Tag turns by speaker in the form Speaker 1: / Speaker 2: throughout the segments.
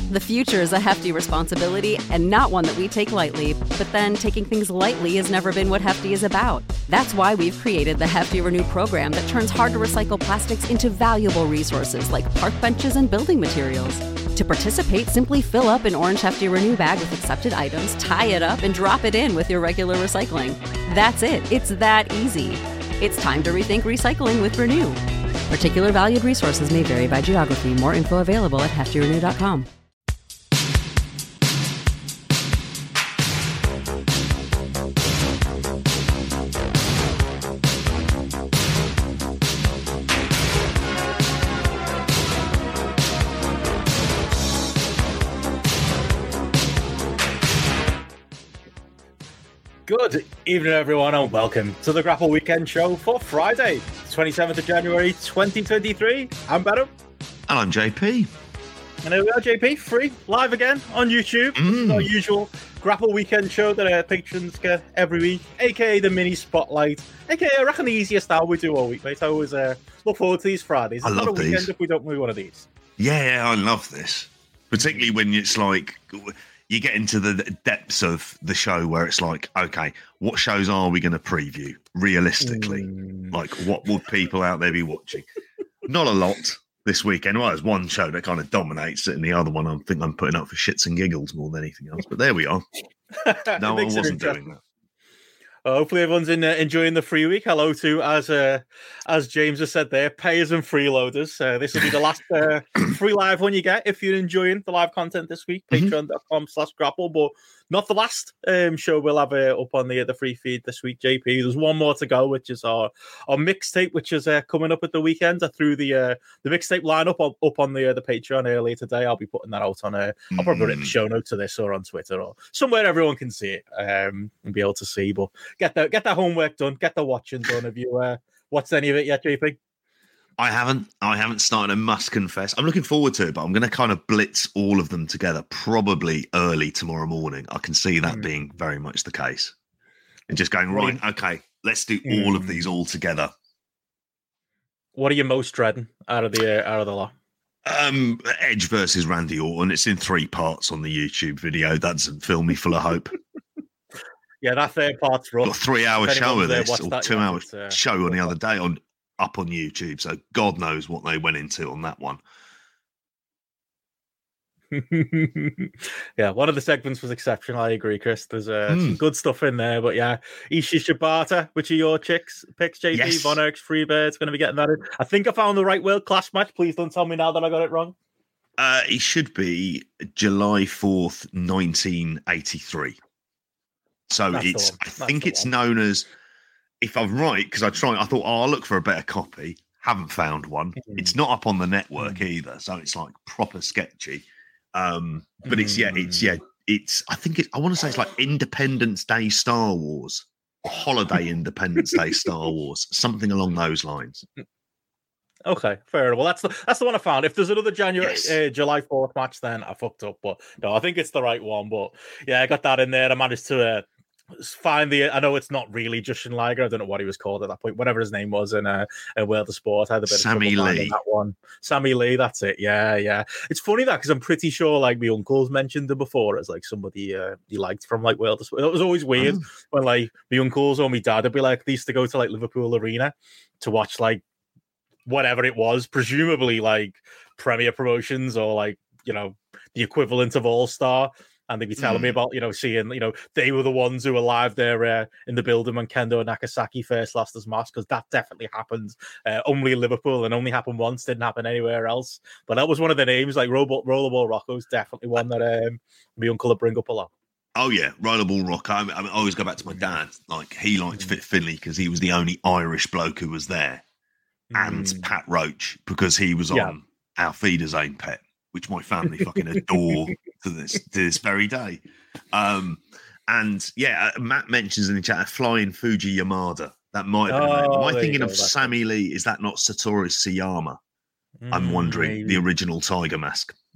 Speaker 1: The future is a hefty responsibility and not one that we take lightly. But then taking things lightly has never been what Hefty is about. That's why we've created the Hefty Renew program that turns hard-to-recycle plastics into valuable resources like park benches and building materials. To participate, simply fill up an orange Hefty Renew bag with accepted items, tie it up, and drop it in with your regular recycling. That's it. It's that easy. It's time to rethink recycling with Renew. Particular valued resources may vary by geography. More info available at heftyrenew.com.
Speaker 2: Good evening, everyone, and welcome to the Grapple Weekend Show for Friday, 27th of January, 2023. I'm Adam.
Speaker 3: And I'm JP.
Speaker 2: And here we are, JP, free, live again on YouTube. This is our usual Grapple Weekend Show that our patrons get every week, a.k.a. the mini spotlight, a.k.a. I reckon the easiest hour we do all week, mate. I always look forward to these Fridays. It's
Speaker 3: I
Speaker 2: not
Speaker 3: love
Speaker 2: a weekend
Speaker 3: these.
Speaker 2: if we don't do one of these.
Speaker 3: Yeah, I love this. Particularly when it's like, you get into the depths of the show where it's like, okay, what shows are we going to preview realistically? Like, what would people out there be watching? Not a lot this weekend. Well, there's one show that kind of dominates it, and the other one I think I'm putting up for shits and giggles more than anything else. But there we are. No, I wasn't doing that.
Speaker 2: Hopefully everyone's enjoying the free week. Hello to, as James has said there, payers and freeloaders. This will be the last free live one you get if you're enjoying the live content this week. Patreon.com/grapple, but not the last show we'll have up on the free feed this week, JP. There's one more to go, which is our mixtape, which is coming up at the weekend. I threw the mixtape lineup up on the Patreon earlier today. I'll be putting that out on I'll probably put it in the show notes to this or on Twitter or somewhere everyone can see it and be able to see. But get that homework done, get the watching done. Have you watched any of it yet, JP?
Speaker 3: I haven't started. I must confess. I'm looking forward to it, but I'm going to kind of blitz all of them together probably early tomorrow morning. I can see that being very much the case. And just going, right, okay, let's do all of these all together.
Speaker 2: What are you most dreading out of the lot?
Speaker 3: Edge versus Randy Orton. It's in 3 parts on the YouTube video. That doesn't fill me full of hope.
Speaker 2: Yeah, that third part's rough.
Speaker 3: Got a 3-hour show of this, or 2-hour show on the other day up on YouTube, so God knows what they went into on that one.
Speaker 2: Yeah, one of the segments was exceptional. I agree, Chris. There's some good stuff in there, but yeah, Ishii Shibata, which are your picks, JP?
Speaker 3: Yes.
Speaker 2: Von Erich's Freebird's going to be getting that in. I think I found the right world class match. Please don't tell me now that I got it wrong.
Speaker 3: It should be July 4th, 1983. So I think it's known as, if I'm right, because I thought, I'll look for a better copy. Haven't found one. It's not up on the network either, so it's like proper sketchy. But I want to say it's like Independence Day Star Wars, or Holiday Independence Day Star Wars, something along those lines.
Speaker 2: Okay, fair enough. Well, that's the one I found. If there's another July 4th match, then I fucked up. But no, I think it's the right one. But yeah, I got that in there. I managed to find I know it's not really Jushin Liger. I don't know what he was called at that point. Whatever his name was in World of Sport. I had a bit
Speaker 3: Sammy
Speaker 2: of trouble
Speaker 3: Lee.
Speaker 2: finding that one. Sammy Lee, that's it. Yeah. It's funny that because I'm pretty sure like my uncle's mentioned him before as like somebody he liked from like World of Sport. It was always weird when like my uncles or my dad would be like, they used to go to like Liverpool Arena to watch like whatever it was, presumably like Premier Promotions or like, you know, the equivalent of All Star. And they'd be telling me about, seeing, they were the ones who were live there in the building when Kendo Nagasaki first lost his mask, because that definitely happened only in Liverpool and only happened once, didn't happen anywhere else. But that was one of the names, like Rollerball Rocco's definitely one that my uncle would bring up a lot.
Speaker 3: Oh, yeah, Rollerball Rocco. I always go back to my dad. Like, he liked Fit Finlay because he was the only Irish bloke who was there. And Pat Roach, because he was on Our Feeder's Own Pet, which my family fucking adore to this very day. And yeah, Matt mentions in the chat Flying Fuji Yamada. That might have been the name. Am I thinking of Sammy Lee? Is that not Satoru Siyama? I'm wondering. Maybe. The original Tiger Mask.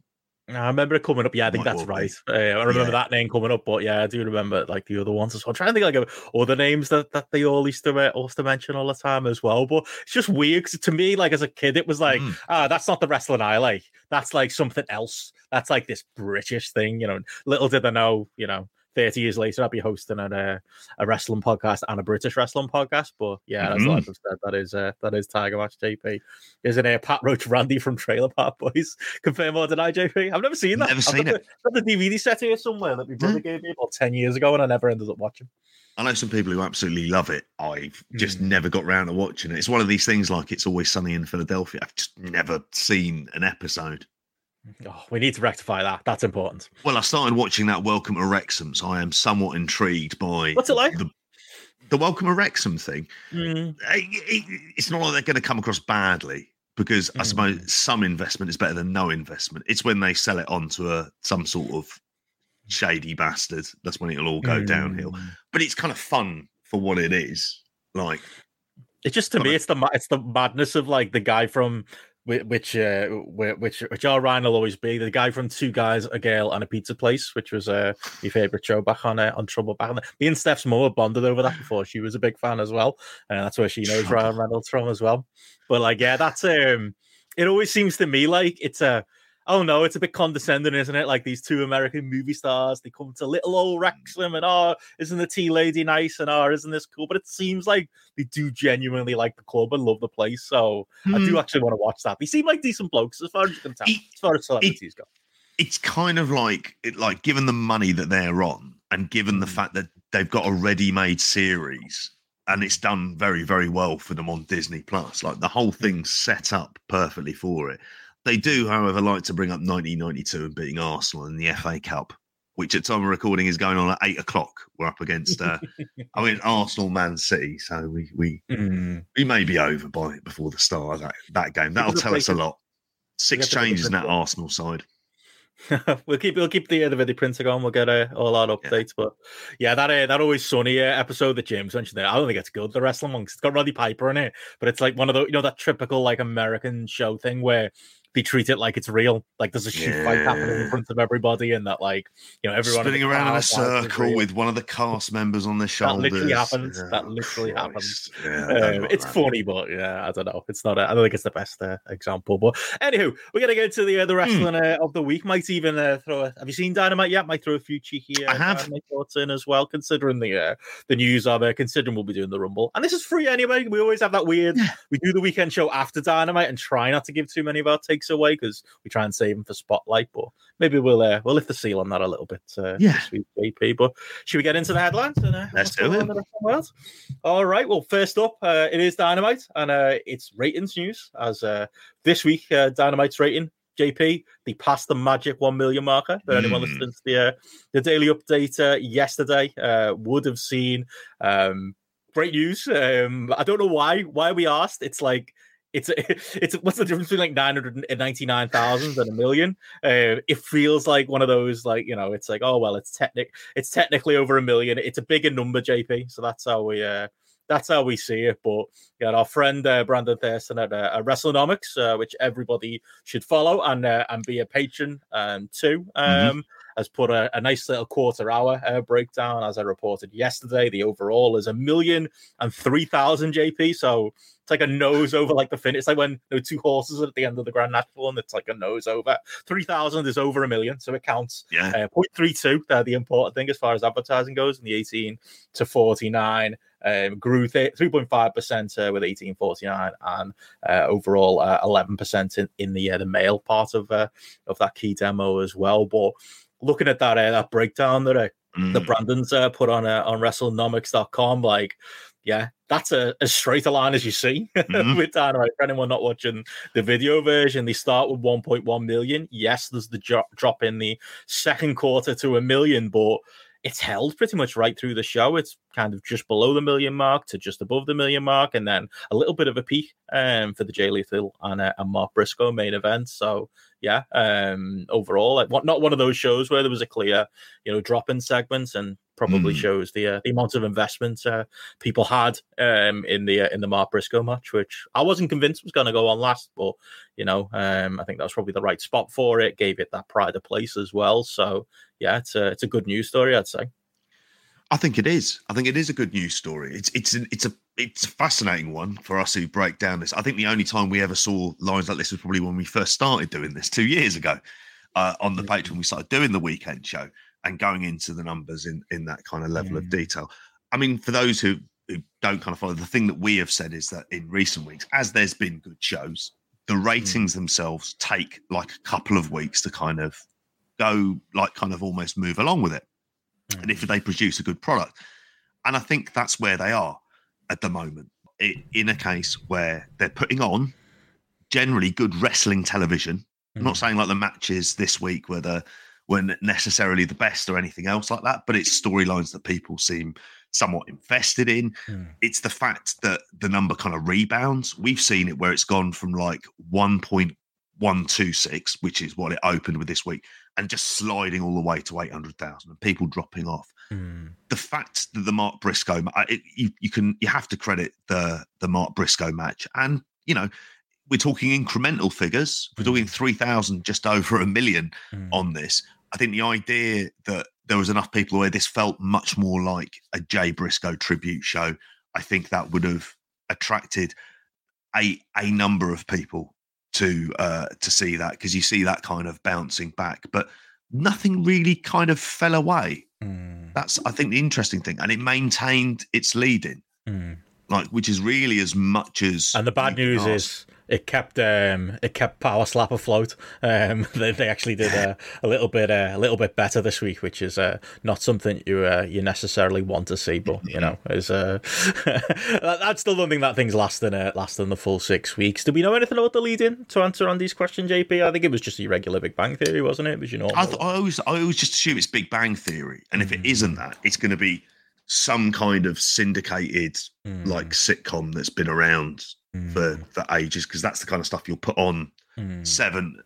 Speaker 2: I remember it coming up. Yeah, I think that's right. I remember that name coming up, but yeah, I do remember like the other ones as well. I'm trying to think like of other names that they all used to mention all the time as well. But it's just weird because to me, like as a kid, it was like, that's not the wrestling I like. That's like something else. That's like this British thing, you know. Little did I know, 30 years later, I'll be hosting a wrestling podcast and a British wrestling podcast. But yeah, that's like I've said. That is Tiger Match JP. Isn't it Pat Roach Randy from Trailer Park Boys? Confirm or deny, JP? I've never seen that.
Speaker 3: Never seen it.
Speaker 2: I've got the DVD set here somewhere that my brother gave me about 10 years ago, and I never ended up watching.
Speaker 3: I know some people who absolutely love it. I've just never got round to watching it. It's one of these things like It's Always Sunny in Philadelphia. I've just never seen an episode.
Speaker 2: Oh, we need to rectify that. That's important.
Speaker 3: Well, I started watching that Welcome to Wrexham, so I am somewhat intrigued by
Speaker 2: what's it like?
Speaker 3: The Welcome to Wrexham thing. It's not like they're going to come across badly because I suppose some investment is better than no investment. It's when they sell it on to some sort of shady bastard. That's when it'll all go downhill. But it's kind of fun for what it is. Like,
Speaker 2: it's just to me, it's the madness of like the guy from. Which our Ryan will always be the guy from Two Guys, a Girl, and a Pizza Place, which was your favourite show back on Trouble back. Me and Steph's Moore bonded over that before. She was a big fan as well, and that's where she knows Ryan Reynolds from as well. But like, yeah, that's it always seems to me like it's a bit condescending, isn't it? Like these two American movie stars, they come to little old Wrexham and isn't the tea lady nice and isn't this cool? But it seems like they do genuinely like the club and love the place. So I do actually want to watch that. They seem like decent blokes as far as you can tell, as far as celebrities go.
Speaker 3: It's kind of like given the money that they're on and given the fact that they've got a ready-made series and it's done very, very well for them on Disney Plus. Like the whole thing's set up perfectly for it. They do, however, like to bring up 1992 and beating Arsenal in the FA Cup, which at time of recording is going on at 8:00. We're up against, Arsenal, Man City, so we may be over before the start of that game. That'll tell us a lot. 6 changes in that Arsenal side.
Speaker 2: we'll keep the video printer going. We'll get all our updates. But yeah, that Always Sunny episode that James mentioned there, I don't think it's good. The wrestling one, it's got Roddy Piper in it, but it's like one of the that typical like American show thing where they treat it like it's real. Like there's a shoot fight happening in front of everybody, and that like everyone
Speaker 3: spinning around in a circle with one of the cast members on their shoulders.
Speaker 2: That literally happens. Yeah, it's funny, but yeah, I don't know. It's not. I don't think it's the best example. But anywho, we're gonna get to the wrestling of the week. Might even throw. Have you seen Dynamite yet? Might throw a few cheeky.
Speaker 3: I have
Speaker 2: thoughts in as well, considering the news of it. Considering we'll be doing the Rumble, and this is free anyway. We always have that weird. We do the weekend show after Dynamite and try not to give too many of our takes away because we try and save them for Spotlight, but maybe we'll lift the seal on that a little bit this week, JP. But should we get into the headlines?
Speaker 3: Let's do it.
Speaker 2: All right, well, first up, it is Dynamite, and it's ratings news, as this week, Dynamite's rating, JP, they passed the magic 1 million marker. For anyone listening to the daily update yesterday would have seen. Great news. I don't know why we asked. It's like, It's what's the difference between like 999,000 and a million? It feels like one of those, like, it's like, oh well, it's technically over a million. It's a bigger number, JP. So that's how we see it. But yeah, our friend Brandon Thurston at WrestleNomics, which everybody should follow and be a patron too. Has put a nice little quarter-hour breakdown. As I reported yesterday, the overall is 1,003,000 JP. So it's like a nose over like the finish. It's like when there were 2 horses at the end of the Grand National, and it's like a nose over. 3,000 is over a million, so it counts. 0.32, the important thing as far as advertising goes, in the 18 to 49. Grew 3.5% with 1849, and overall 11% in the male part of that key demo as well. But looking at that breakdown that the Brandon's put on WrestleNomics.com, like, yeah, that's as straight a line as you see with Dynamite. For anyone not watching the video version, they start with 1.1 million. Yes, there's the drop in the second quarter to 1 million, but it's held pretty much right through the show. It's kind of just below the million mark to just above the million mark, and then a little bit of a peak for the Jay Lethal and Mark Briscoe main event. So yeah, overall, not one of those shows where there was a clear, drop in segments, and probably shows the amount of investment people had in the Mark Briscoe match, which I wasn't convinced was going to go on last, but I think that was probably the right spot for it. Gave it that pride of place as well. So yeah, it's a good news story, I'd say.
Speaker 3: I think it is. I think it is a good news story. It's a fascinating one for us who break down this. I think the only time we ever saw lines like this was probably when we first started doing this 2 years ago on the Patreon. We started doing the weekend show and going into the numbers in that kind of level of detail. I mean, for those who don't kind of follow, the thing that we have said is that in recent weeks, as there's been good shows, the ratings themselves take like a couple of weeks to kind of go, like kind of almost move along with it. And if they produce a good product. And I think that's where they are at the moment, in a case where they're putting on generally good wrestling television. I'm not saying like the matches this week weren't necessarily the best or anything else like that, but it's storylines that people seem somewhat invested in. It's the fact that the number kind of rebounds. We've seen it where it's gone from like 1.126, which is what it opened with this week, and just sliding all the way to 800,000 and people dropping off. The fact that the Mark Briscoe, you have to credit the Mark Briscoe match. And, we're talking incremental figures. We're talking 3,000, just over 1 million on this. I think the idea that there was enough people where this felt much more like a Jay Briscoe tribute show, I think that would have attracted a number of people to see that, because you see that kind of bouncing back, but nothing really kind of fell away. That's, I think, the interesting thing, and it maintained its lead in, which is really as much as.
Speaker 2: And the bad news is it kept Power Slap afloat. They actually did a little bit better this week, which is not something you necessarily want to see, but is that's still one thing that things last in the full 6 weeks. Do we know anything about the lead-in to answer on these questions, JP? I think it was just your regular Big Bang Theory, wasn't it?
Speaker 3: I always just assume it's Big Bang Theory, and if it isn't that, it's going to be some kind of syndicated like sitcom that's been around for ages, because that's the kind of stuff you'll put on 7:30.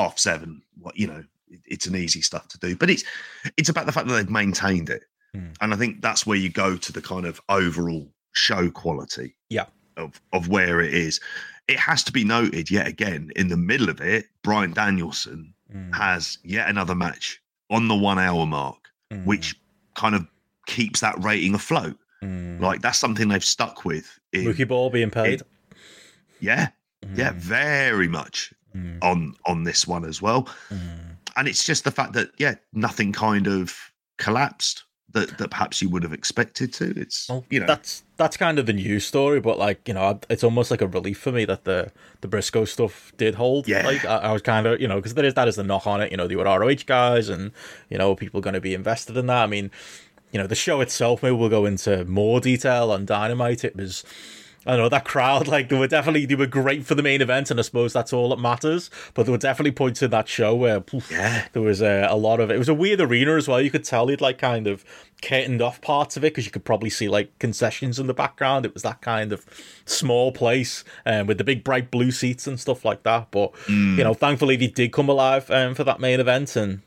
Speaker 3: It's an easy stuff to do, but it's about the fact that they've maintained it, and I think that's where you go to the kind of overall show quality of where it is. It has to be noted yet again, in the middle of it, Bryan Danielson has yet another match on the 1 hour mark, which kind of keeps that rating afloat. Like, that's something they've stuck with.
Speaker 2: Mookie Ball being paid.
Speaker 3: Yeah, very much on this one as well. And it's just the fact that, nothing kind of collapsed that perhaps you would have expected to. It's,
Speaker 2: that's kind of the news story, but it's almost like a relief for me that the Briscoe stuff did hold. Yeah. Like, I was kind of, because that is the knock on it. They were ROH guys, and, people are going to be invested in that. I mean, the show itself, maybe we'll go into more detail on Dynamite. It was, I don't know, that crowd, like, they were great for the main event, and I suppose that's all that matters. But there were definitely points in that show where there was a lot of it. It was a weird arena as well. You could tell he'd kind of curtained off parts of it, because you could probably see concessions in the background. It was that kind of small place with the big bright blue seats and stuff like that. But thankfully they did come alive for that main event, and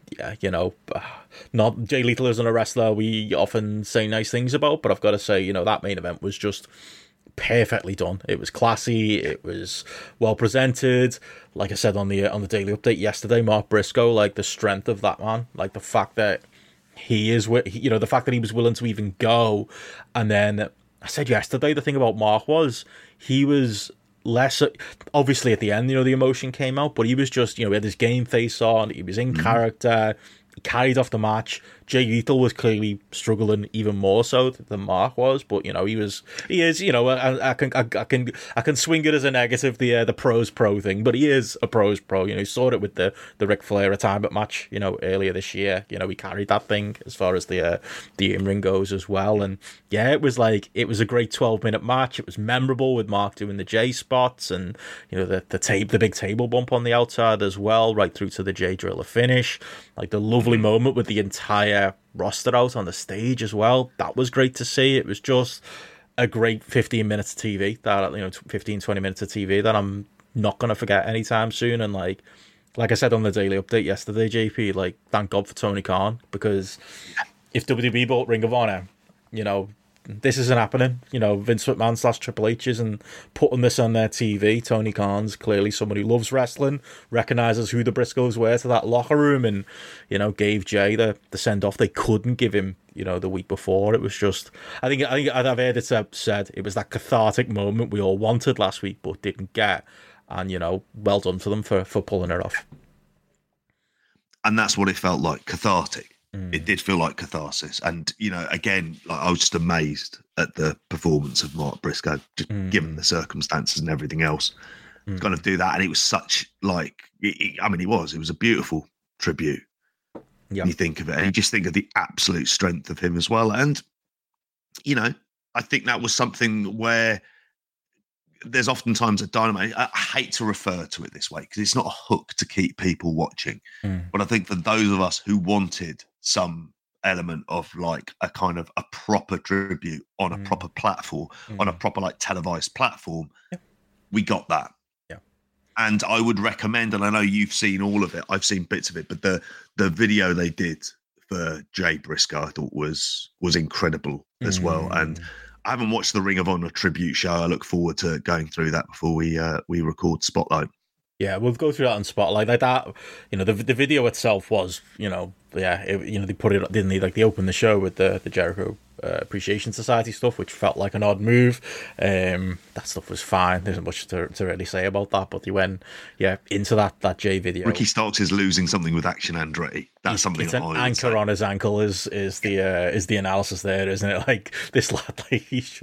Speaker 2: not Jay Lethal isn't a wrestler we often say nice things about, but I've got to say, that main event was just perfectly done. It was classy, it was well presented. Like I said on the daily update yesterday, Mark Briscoe, the strength of that man, the fact that the fact that he was willing to even go. And then I said yesterday, the thing about Mark was he was less, obviously at the end, the emotion came out, but he was just, he had his game face on, he was in character, he carried off the match. Jay Lethal was clearly struggling even more so than Mark was, but he is, I can swing it as a negative, the pros pro thing, but he is a pros pro. He saw it with the Ric Flair retirement match, earlier this year. He carried that thing as far as the in-ring goes as well. And it was a great 12-minute match. It was memorable with Mark doing the J spots, and the big table bump on the outside as well, right through to the J Driller finish. The lovely moment with the entire roster out on the stage as well. That was great to see. It was just a great 15 minutes of TV, 15-20 minutes of TV that I'm not going to forget anytime soon. And like I said on the daily update yesterday, JP, thank God for Tony Khan, because if WWE bought Ring of Honor, you know, this isn't happening. You know, Vince McMahon / Triple H isn't putting this on their TV. Tony Khan's clearly someone who loves wrestling, recognizes who the Briscoes were to that locker room, and, you know, gave Jay the send off they couldn't give him, you know, the week before. It was just, I think I've heard it said it was that cathartic moment we all wanted last week but didn't get, and, you know, well done to them for pulling it off.
Speaker 3: And that's what it felt like, cathartic. It did feel like catharsis. And, you know, again, like, I was just amazed at the performance of Mark Briscoe, just given the circumstances and everything else. Kind of do that. And it was such, like, it was a beautiful tribute. Yeah. You think of it, and you just think of the absolute strength of him as well. And, you know, I think that was something where there's oftentimes a Dynamite. I hate to refer to it this way because it's not a hook to keep people watching. But I think for those of us who wanted some element of like a kind of a proper tribute on a proper platform, on a proper like televised platform, we got that. Yeah. And I would recommend, and I know you've seen all of it, I've seen bits of it, but the video they did for Jay Briscoe I thought was incredible as well. And I haven't watched the Ring of Honor tribute show. I look forward to going through that before we record Spotlight. Yeah,
Speaker 2: we'll go through that on Spotlight. Like that, you know, the video itself was, you know, they put it, didn't they? Like they opened the show with the Jericho Appreciation Society stuff, which felt like an odd move. That stuff was fine. There's not much to really say about that. But they went, into that Jay video.
Speaker 3: Ricky Starks is losing something with Action Andretti. That's something.
Speaker 2: It's an anchor on his ankle. Is the analysis there, isn't it? Like this lad, like he's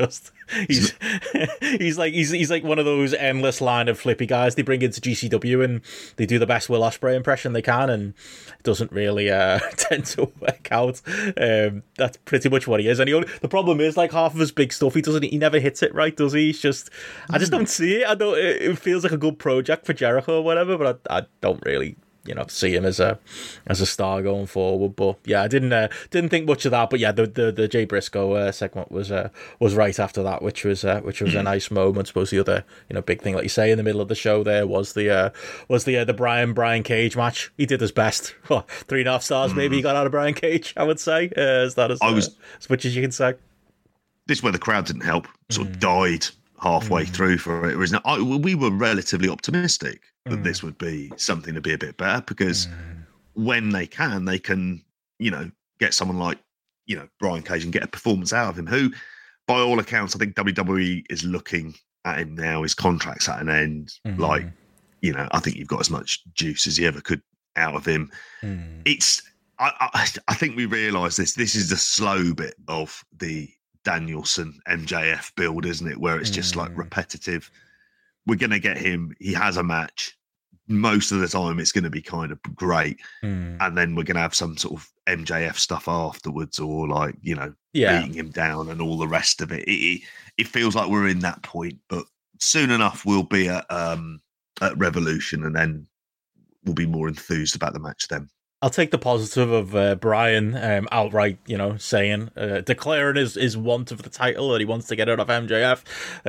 Speaker 2: like one of those endless line of flippy guys they bring into GCW, and they do the best Will Ospreay impression they can, and it doesn't really tend to work out. That's pretty much what he is. And the problem is, like, half of his big stuff, he never hits it right, does he? He's just, I just don't see it. It feels like a good project for Jericho or whatever, but I don't really, you know, see him as a star going forward. But yeah, I didn't think much of that. But yeah, the Jay Briscoe segment was right after that, which was a nice moment. I suppose the other, you know, big thing, like you say, in the middle of the show there was the Brian Cage match. He did his best. 3.5 stars maybe he got out of Brian Cage, I would say. As much as you can say.
Speaker 3: This is where the crowd didn't help. Sort of died halfway through for it. We were relatively optimistic that this would be something to be a bit better, because when they can, you know, get someone like, you know, Brian Cage and get a performance out of him, who, by all accounts, I think WWE is looking at him now. His contract's at an end. Like, you know, I think you've got as much juice as you ever could out of him. It's, I think we realise this is the slow bit of the Danielson MJF build, isn't it? Where it's just like repetitive. We're going to get him. He has a match. Most of the time, it's going to be kind of great. And then we're going to have some sort of MJF stuff afterwards, or like, you know, beating him down and all the rest of it. It feels like we're in that point, but soon enough, we'll be at Revolution, and then we'll be more enthused about the match then.
Speaker 2: I'll take the positive of Brian outright, you know, saying, declaring his want of the title, that he wants to get out of MJF.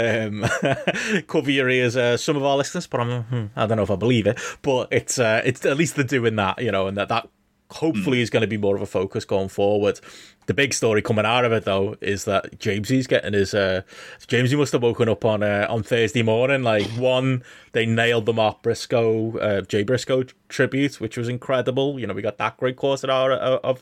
Speaker 2: Cover your ears, some of our listeners, but I don't know if I believe it. But it's at least they're doing that, you know, and that hopefully is going to be more of a focus going forward. The big story coming out of it, though, is that Jamesy's getting his... Jamesy must have woken up on Thursday morning. Like, one, they nailed the Mark Briscoe, Jay Briscoe tribute, which was incredible. You know, we got that great quarter hour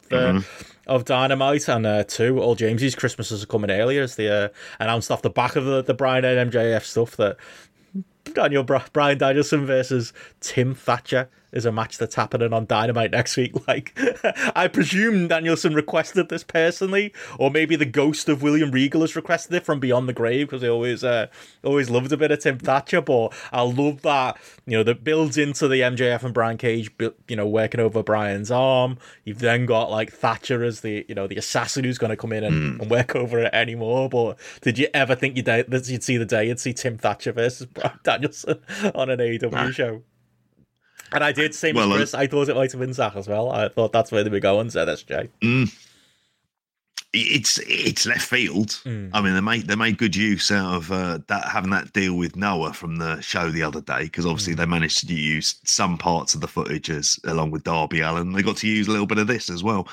Speaker 2: of Dynamite. And two, all Jamesy's Christmases are coming earlier, as they announced off the back of the Brian and MJF stuff that Bryan Danielson versus Tim Thatcher is a match that's happening on Dynamite next week. Like, I presume Danielson requested this personally, or maybe the ghost of William Regal has requested it from beyond the grave, because he always loved a bit of Tim Thatcher. But I love that, you know, that builds into the MJF and Brian Cage, you know, working over Brian's arm. You've then got like Thatcher as the, you know, the assassin who's going to come in and work over it anymore. But did you ever think you'd see the day you'd see Tim Thatcher versus Bryan Danielson on an AEW show? And I did, same as Chris. I thought it might have been Zach as well. I thought that's where they were going, said SJ.
Speaker 3: It's left field. I mean, they made good use out of that, having that deal with Noah from the show the other day, because obviously they managed to use some parts of the footage along with Darby Allin. They got to use a little bit of this as well.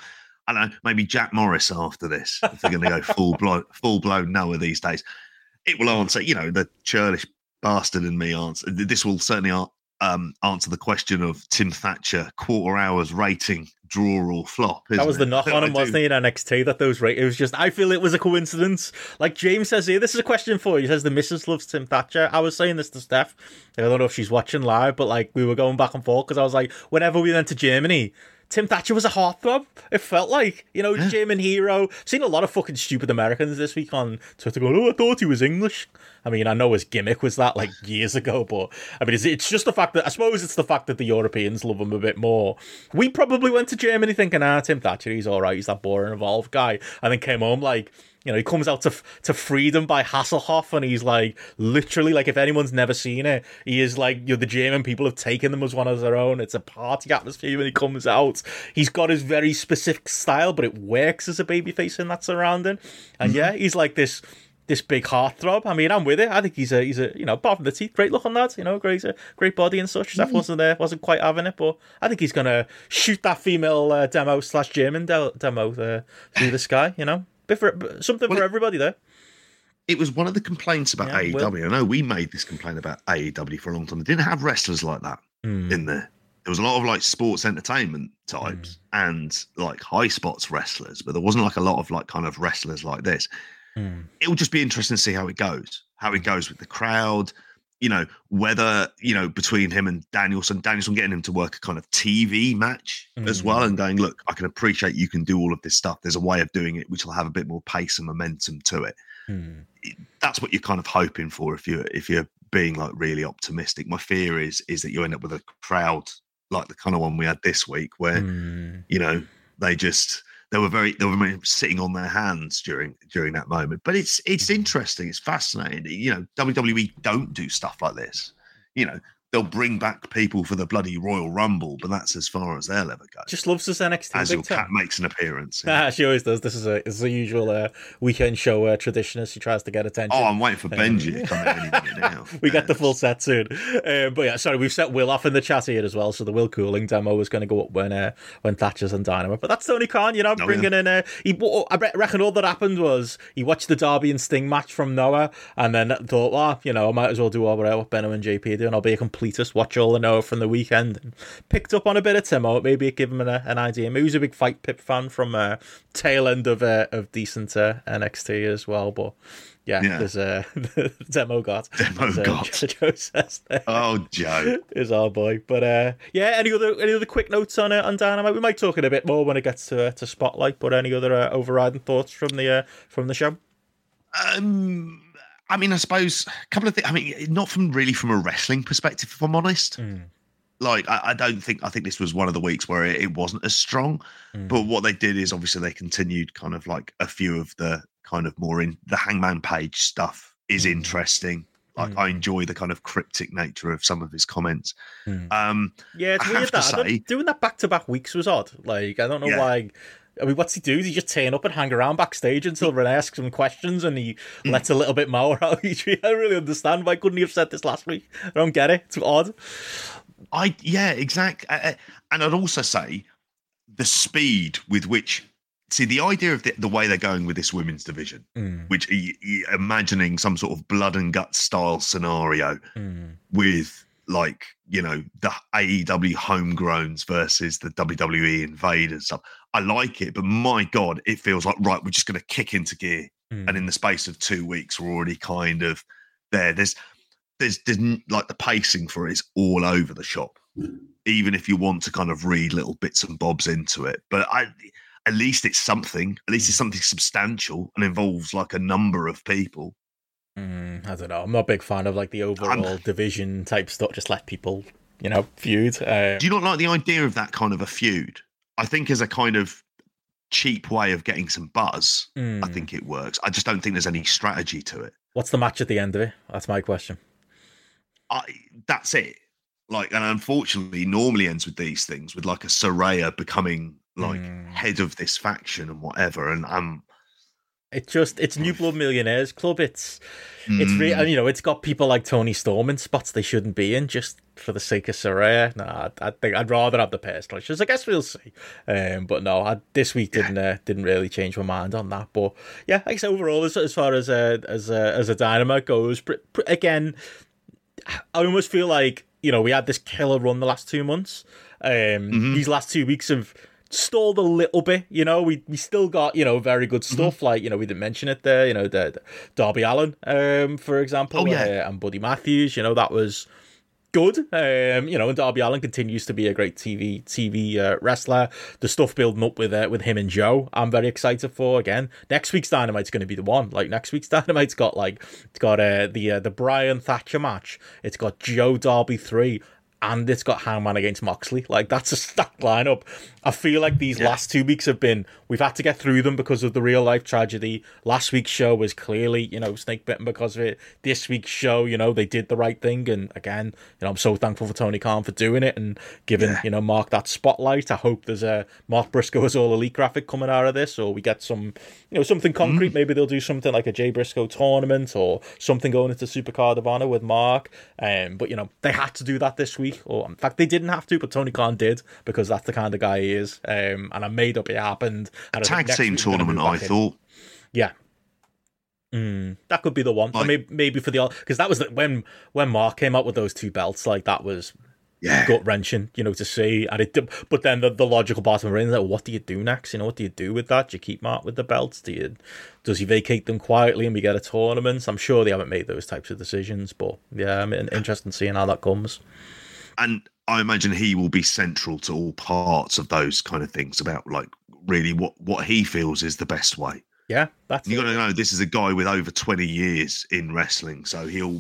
Speaker 3: I don't know, maybe Jack Morris after this, if they're going to go full blown Noah these days. It will answer, the churlish bastard in me answer. This will certainly answer the question of Tim Thatcher, quarter hours rating, draw or flop.
Speaker 2: That was the knock on him, wasn't it, in NXT, that those it was just, I feel it was a coincidence. Like James says here, this is a question for you. He says the missus loves Tim Thatcher. I was saying this to Steph. I don't know if she's watching live, but like we were going back and forth because I was like, whenever we went to Germany, Tim Thatcher was a heartthrob. It felt like, German hero. Seen a lot of fucking stupid Americans this week on Twitter going, I thought he was English. I mean, I know his gimmick was that like years ago, but I mean, it's just the fact that, I suppose it's the fact that the Europeans love him a bit more. We probably went to Germany thinking, Tim Thatcher, he's all right. He's that boring, evolved guy. And then came home like, he comes out to Freedom by Hasselhoff, and he's like, literally, like, if anyone's never seen it, he is like, the German people have taken them as one of their own. It's a party atmosphere when he comes out. He's got his very specific style, but it works as a babyface in that surrounding. And yeah, he's like this big heartthrob. I mean, I'm with it. I think he's a apart from the teeth, great looking lad. Great body and such. Steph wasn't quite having it, but I think he's gonna shoot that female demo/German demo through the sky. Something for everybody there.
Speaker 3: It was one of the complaints about AEW. I know we made this complaint about AEW for a long time. They didn't have wrestlers like that in there. There was a lot of like sports entertainment types and like high spots wrestlers, but there wasn't like a lot of like kind of wrestlers like this. It will just be interesting to see how it goes with the crowd, whether, between him and Danielson getting him to work a kind of TV match as well and going, look, I can appreciate you can do all of this stuff. There's a way of doing it which will have a bit more pace and momentum to it. That's what you're kind of hoping for if you're being like really optimistic. My fear is that you end up with a crowd like the kind of one we had this week where, they were very sitting on their hands during that moment. But it's interesting. It's fascinating. WWE don't do stuff like this. They'll bring back people for the bloody Royal Rumble, but that's as far as they'll ever go.
Speaker 2: Just loves this NXT.
Speaker 3: As your cat makes an appearance.
Speaker 2: She always does. This is a usual weekend show tradition as she tries to get attention.
Speaker 3: Oh, I'm waiting for Benji to come in any minute now.
Speaker 2: We get the full set soon. But yeah, sorry, we've set Will off in the chat here as well. So the Will Cooling demo is going to go up when Thatcher's on Dynamite. But that's Tony Khan, bringing in. I reckon all that happened was he watched the Darby and Sting match from Noah, and then thought, I might as well do what Benno and JP do, and I'll be a completist. Watch all I know from the weekend. And picked up on a bit of Timo. Maybe give him an idea. Maybe he's a big Fight Pip fan from tail end of decent NXT as well. But yeah. There's Demo God. Joe says there.
Speaker 3: Oh, Joe
Speaker 2: is our boy. But any other quick notes on Dynamite? We might talk it a bit more when it gets to Spotlight. But any other overriding thoughts from the show?
Speaker 3: I mean, I suppose a couple of things. I mean, not from a wrestling perspective, if I'm honest. Like, I think this was one of the weeks where it wasn't as strong. But what they did is obviously they continued kind of like a few of the kind of more in the Hangman Page stuff is interesting. Like, I enjoy the kind of cryptic nature of some of his comments.
Speaker 2: Yeah, it's weird that doing that back-to-back weeks was odd. Like, I don't know why. I mean, what's he do? Does he just turn up and hang around backstage until Renee asks him questions and he lets a little bit more out each week? I don't really understand. Why couldn't he have said this last week? I don't get it. It's odd.
Speaker 3: Exactly. And I'd also say the speed with which... See, the idea of the way they're going with this women's division, which imagining some sort of blood and guts style scenario with... like, the AEW homegrowns versus the WWE invaders stuff. I like it, but my God, it feels like, right, we're just going to kick into gear. And in the space of 2 weeks, we're already kind of there. There's like the pacing for it is all over the shop, even if you want to kind of read little bits and bobs into it. But at least it's something. At least it's something substantial and involves like a number of people.
Speaker 2: I don't know. I'm not a big fan of like the overall division type stuff. Just let people, feud.
Speaker 3: Do you not like the idea of that kind of a feud? I think as a kind of cheap way of getting some buzz, I think it works. I just don't think there's any strategy to it.
Speaker 2: What's the match at the end of it? That's my question.
Speaker 3: That's it. Like, and unfortunately, normally ends with these things with like a Saraya becoming like head of this faction and whatever. And
Speaker 2: it's New Blood Millionaires Club. It's it's got people like Tony Storm in spots they shouldn't be in. Just for the sake of Saraya. No, I think I'd rather have the personal issues. I guess we'll see. But no, this week didn't really change my mind on that. But yeah, I guess overall, as far as a Dynamite goes, again, I almost feel like, you know, we had this killer run the last 2 months. These last 2 weeks have stalled a little bit, you know. We still got, you know, very good stuff, like, you know, we didn't mention it there, you know, the Darby Allin, for example, and Buddy Matthews, you know, that was good. You know, and Darby Allin continues to be a great TV wrestler. The stuff building up with him and Joe, I'm very excited for. Again, next week's Dynamite's going to be the one. Like, next week's Dynamite's got the Brian Thatcher match. It's got Joe Darby 3. And it's got Hangman against Moxley. Like, that's a stacked lineup. I feel like these last 2 weeks we've had to get through them because of the real life tragedy. Last week's show was clearly, you know, snake bitten because of it. This week's show, you know, they did the right thing. And again, you know, I'm so thankful for Tony Khan for doing it and giving, you know, Mark that spotlight. I hope there's a Mark Briscoe's All Elite graphic coming out of this, or we get some, you know, something concrete. Maybe they'll do something like a Jay Briscoe tournament or something going into Supercard of Honor with Mark. But, you know, they had to do that this week. Or in fact, they didn't have to, but Tony Khan did, because that's the kind of guy he is. And I made up it happened.
Speaker 3: A tag team tournament, I thought.
Speaker 2: Yeah. That could be the one. Like, maybe for the, because that was when Mark came out with those two belts, like, that was gut wrenching, you know, to see. And it, but then the logical part of it is, like, what do you do next? You know, what do you do with that? Do you keep Mark with the belts? Does he vacate them quietly and we get a tournament? I'm sure they haven't made those types of decisions, but yeah, I'm interested in seeing how that comes.
Speaker 3: And I imagine he will be central to all parts of those kind of things about, like, really what he feels is the best way.
Speaker 2: Yeah, that's
Speaker 3: you got to know this is a guy with over 20 years in wrestling, so he'll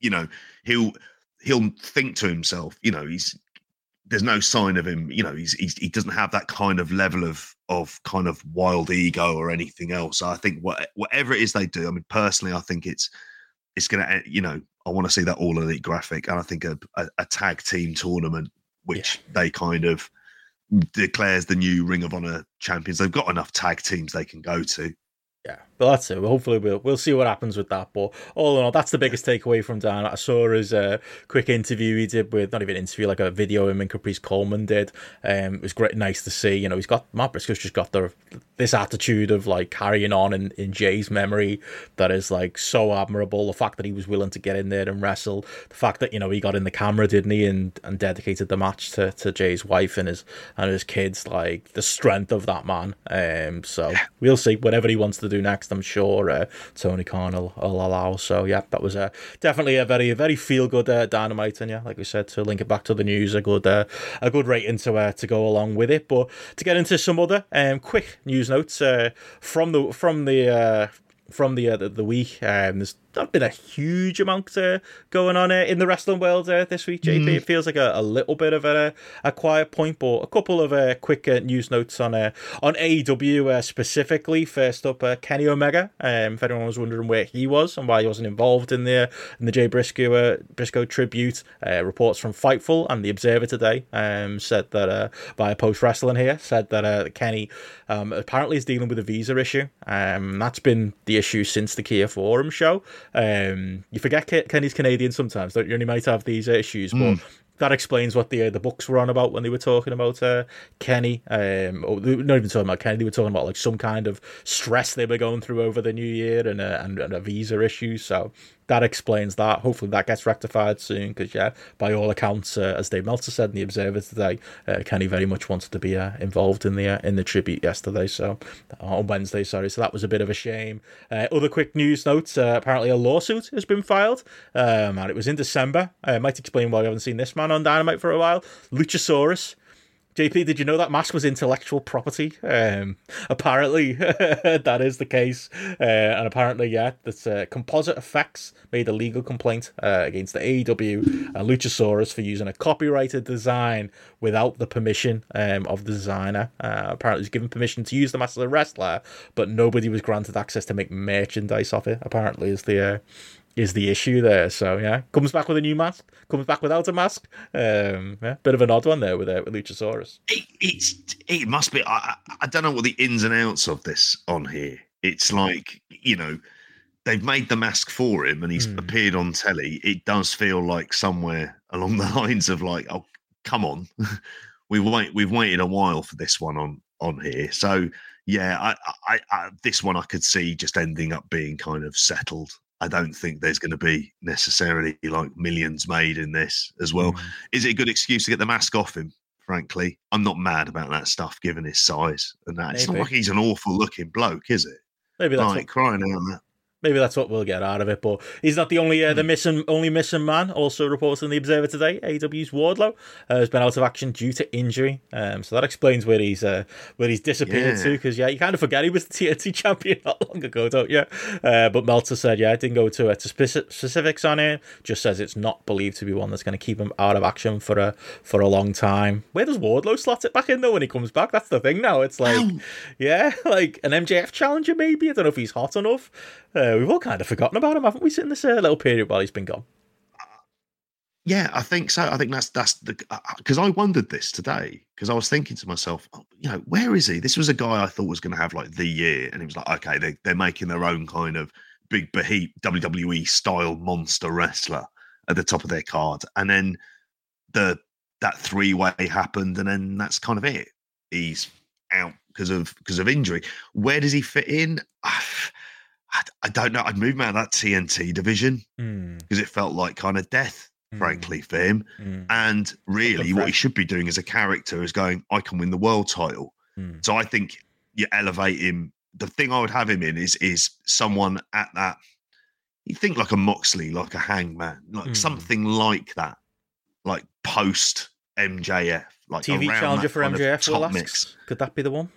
Speaker 3: think to himself, you know, there's no sign of him, you know, he doesn't have that kind of level of kind of wild ego or anything else. So I think whatever it is they do, I mean, personally, I think it's gonna, you know, I want to see that All Elite graphic, and I think a tag team tournament, which they kind of declares the new Ring of Honor champions. They've got enough tag teams they can go to.
Speaker 2: Yeah, but that's it. Hopefully we'll see what happens with that. But all in all, that's the biggest takeaway from Dan. I saw his quick interview he did with, not even an interview, like a video him and Caprice Coleman did. It was great, nice to see. You know, Mark Briscoe's just got this attitude of, like, carrying on in Jay's memory that is, like, so admirable. The fact that he was willing to get in there and wrestle. The fact that, you know, he got in the camera, didn't he, and dedicated the match to Jay's wife and his kids. Like, the strength of that man. So we'll see whatever he wants to do next. I'm sure Tony Khan will allow. So yeah, that was definitely a very, very feel good Dynamite, and yeah, like we said, to link it back to the news, a good rating to go along with it. But to get into some other quick news notes from the week, there's not been a huge amount going on in the wrestling world this week, JP. It feels like a little bit of a quiet point, but a couple of quick news notes on AEW specifically. First up, Kenny Omega. If anyone was wondering where he was and why he wasn't involved in the Jay Briscoe tribute, reports from Fightful and the Observer today said that via Post Wrestling here said that Kenny apparently is dealing with a visa issue. That's been the issue since the Kia Forum show. You forget Kenny's Canadian sometimes, don't you? And he might have these issues, but that explains what the books were on about when they were talking about Kenny. Or not even talking about Kenny, they were talking about, like, some kind of stress they were going through over the new year and a visa issue. So that explains that. Hopefully that gets rectified soon, because yeah, by all accounts, as Dave Meltzer said in the Observer today, Kenny very much wanted to be involved in the tribute yesterday. So on Wednesday, sorry. So that was a bit of a shame. Other quick news notes: apparently a lawsuit has been filed, and it was in December. I might explain why we haven't seen this man on Dynamite for a while. Luchasaurus. JP, did you know that mask was intellectual property? Apparently, that is the case. And apparently, yeah, that's Composite Effects made a legal complaint against the AEW and Luchasaurus for using a copyrighted design without the permission of the designer. Apparently, he was given permission to use the mask as a wrestler, but nobody was granted access to make merchandise of it, apparently, is the issue there. So yeah, comes back with a new mask, comes back without a mask. Yeah, bit of an odd one there with Luchasaurus.
Speaker 3: It must be. I don't know what the ins and outs of this on here. It's like, you know, they've made the mask for him and he's appeared on telly, it does feel like somewhere along the lines of like, oh, come on. We've waited a while for this one on here. So yeah, I this one I could see just ending up being kind of settled. I don't think there's going to be necessarily like millions made in this as well. Is it a good excuse to get the mask off him? Frankly, I'm not mad about that stuff given his size and that. It's not like he's an awful looking bloke, is it?
Speaker 2: Maybe that's
Speaker 3: like crying out that.
Speaker 2: Maybe that's what we'll get out of it, but he's not the only only missing man. Also reported in the Observer today, AEW's Wardlow has been out of action due to injury. So that explains where he's disappeared to. Because you kind of forget he was the TNT champion not long ago, don't you? But Meltzer said, didn't go to specifics on it. Just says it's not believed to be one that's going to keep him out of action for a long time. Where does Wardlow slot it back in though when he comes back? That's the thing now. It's like, like an MJF challenger maybe. I don't know if he's hot enough. We've all kind of forgotten about him, haven't we, in this little period while he's been gone?
Speaker 3: Yeah, I think so. I think that's the because I wondered this today because I was thinking to myself, where is he? This was a guy I thought was going to have like the year, and it was like, okay, they're making their own kind of big behemoth WWE style monster wrestler at the top of their card, and then that 3-way happened, and then that's kind of it. He's out because of injury. Where does he fit in? I don't know. I'd move him out of that TNT division because it felt like kind of death, frankly, for him. And really, what he should be doing as a character is going, I can win the world title. So I think you elevate him. The thing I would have him in is someone at that. You think like a Moxley, like a Hangman, like something like that, like post MJF, like
Speaker 2: TV challenger for MJF. Will asks, could that be the one?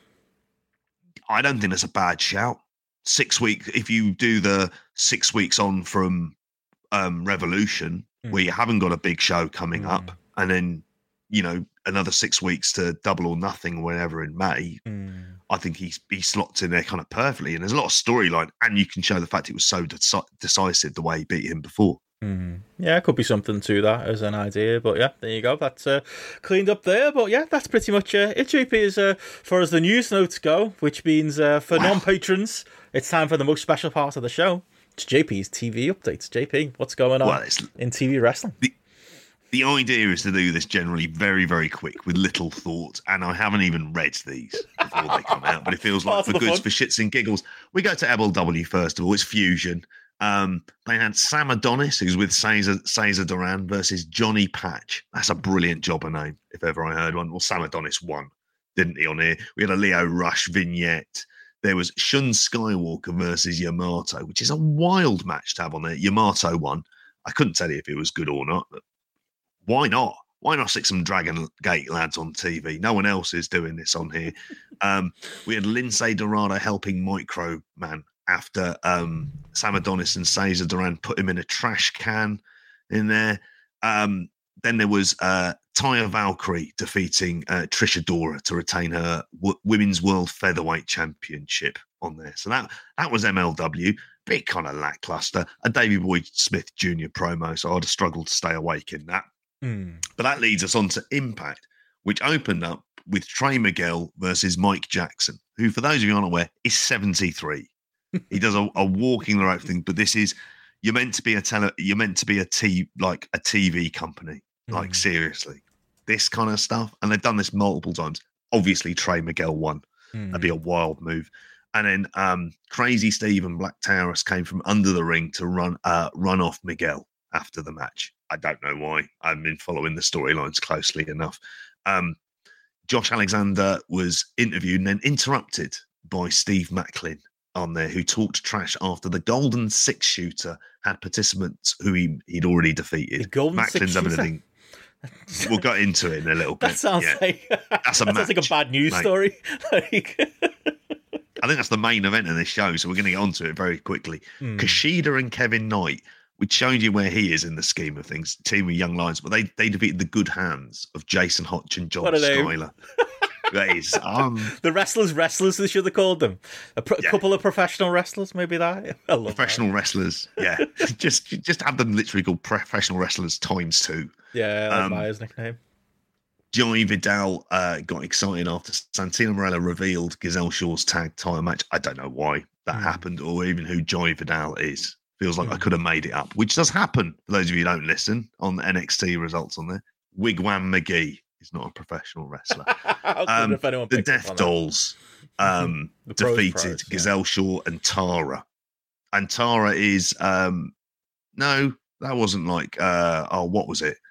Speaker 3: I don't think that's a bad shout. 6 weeks, if you do the 6 weeks on from Revolution, where you haven't got a big show coming up, and then another 6 weeks to Double or Nothing, whenever in May, I think he slots in there kind of perfectly. And there's a lot of storyline, and you can show the fact it was so decisive the way he beat him before.
Speaker 2: Yeah, it could be something to that as an idea, but yeah, there you go. That's cleaned up there, but yeah, that's pretty much it. JP is far as the news notes go, which means for non-patrons, it's time for the most special part of the show. It's JP's TV updates. JP, what's going on in TV wrestling?
Speaker 3: The idea is to do this generally very, very quick with little thought, and I haven't even read these before they come out, but it feels like for goods, for shits and giggles. We go to MLW first of all. It's Fusion. They had Sam Adonis, who's with Cesar Duran, versus Johnny Patch. That's a brilliant jobber name, if ever I heard one. Well, Sam Adonis won, didn't he, on here? We had a Leo Rush vignette. There was Shun Skywalker versus Yamato, which is a wild match to have on there. Yamato won. I couldn't tell you if it was good or not, but why not? Why not stick some Dragon Gate lads on TV? No one else is doing this on here. We had Lindsay Dorado helping Micro Man after Sam Adonis and Cesar Duran put him in a trash can in there. Then there was Taya Valkyrie defeating Trish Adora to retain her Women's World Featherweight Championship on there. So that was MLW. Bit kind of lackluster. A Davey Boy Smith Jr. promo, so I'd have struggled to stay awake in that. But that leads us on to Impact, which opened up with Trey Miguel versus Mike Jackson, who, for those of you unaware, is 73. He does a walking the rope thing, but this is you're meant to be a TV company, like seriously, this kind of stuff, and they've done this multiple times. Obviously, Trey Miguel won. That'd be a wild move. And then Crazy Steve and Black Taurus came from under the ring to run off Miguel after the match. I don't know why. I've been following the storylines closely enough. Josh Alexander was interviewed and then interrupted by Steve Macklin on there, who talked trash after the Golden Six Shooter had participants who he'd already defeated.
Speaker 2: The Golden
Speaker 3: Macklin's
Speaker 2: Six Shooter?
Speaker 3: Everything. We'll get into it in a little bit.
Speaker 2: That sounds like
Speaker 3: that's a
Speaker 2: that sounds like a bad news story.
Speaker 3: I think that's the main event of this show, so we're going to get onto it very quickly. Kushida and Kevin Knight, which showed you where he is in the scheme of things, team of young lions, but they defeated the good hands of Jason Hotch and John Schuyler. That is,
Speaker 2: the wrestlers, they should have called them. A couple of professional wrestlers, maybe that. I love
Speaker 3: professional
Speaker 2: that.
Speaker 3: wrestlers, yeah. just have them literally called professional wrestlers ×2.
Speaker 2: Yeah, that's Maya's nickname.
Speaker 3: Joey Vidal got excited after Santino Marella revealed Giselle Shaw's tag title match. I don't know why. that happened, or even who Joey Vidal is. Feels like I could have made it up, which does happen. For those of you who don't listen on the NXT results on there, Wigwam McGee is not a professional wrestler. The Death Dolls defeated Gazelle Shaw and Tara. And Tara is no, that wasn't like what was it?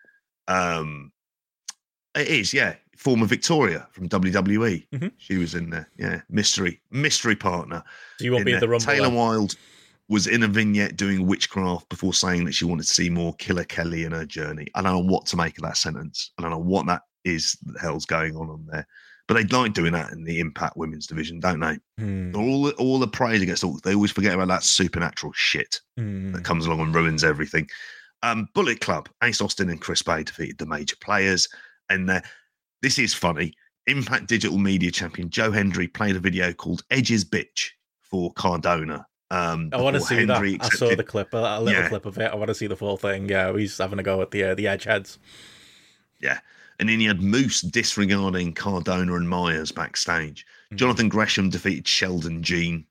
Speaker 3: It is, yeah. Former Victoria from WWE. Mm-hmm. She was in there. Yeah. Mystery partner.
Speaker 2: So you won't be in the Rumble.
Speaker 3: Taylor Wilde was in a vignette doing witchcraft before saying that she wanted to see more Killer Kelly in her journey. I don't know what to make of that sentence. I don't know what that is the hell's going on there. But they like doing that in the Impact Women's Division, don't they? All the praise against they always forget about that supernatural shit that comes along and ruins everything. Bullet Club, Ace Austin and Chris Bay defeated the Major Players. And this is funny. Impact Digital Media Champion Joe Hendry played a video called Edge's Bitch for Cardona.
Speaker 2: I want to see that. I saw the clip, a little clip of it. I want to see the full thing. Yeah, he's having a go at the Edge heads.
Speaker 3: Yeah. And then he had Moose disregarding Cardona and Myers backstage. Jonathan Gresham defeated Sheldon Jean.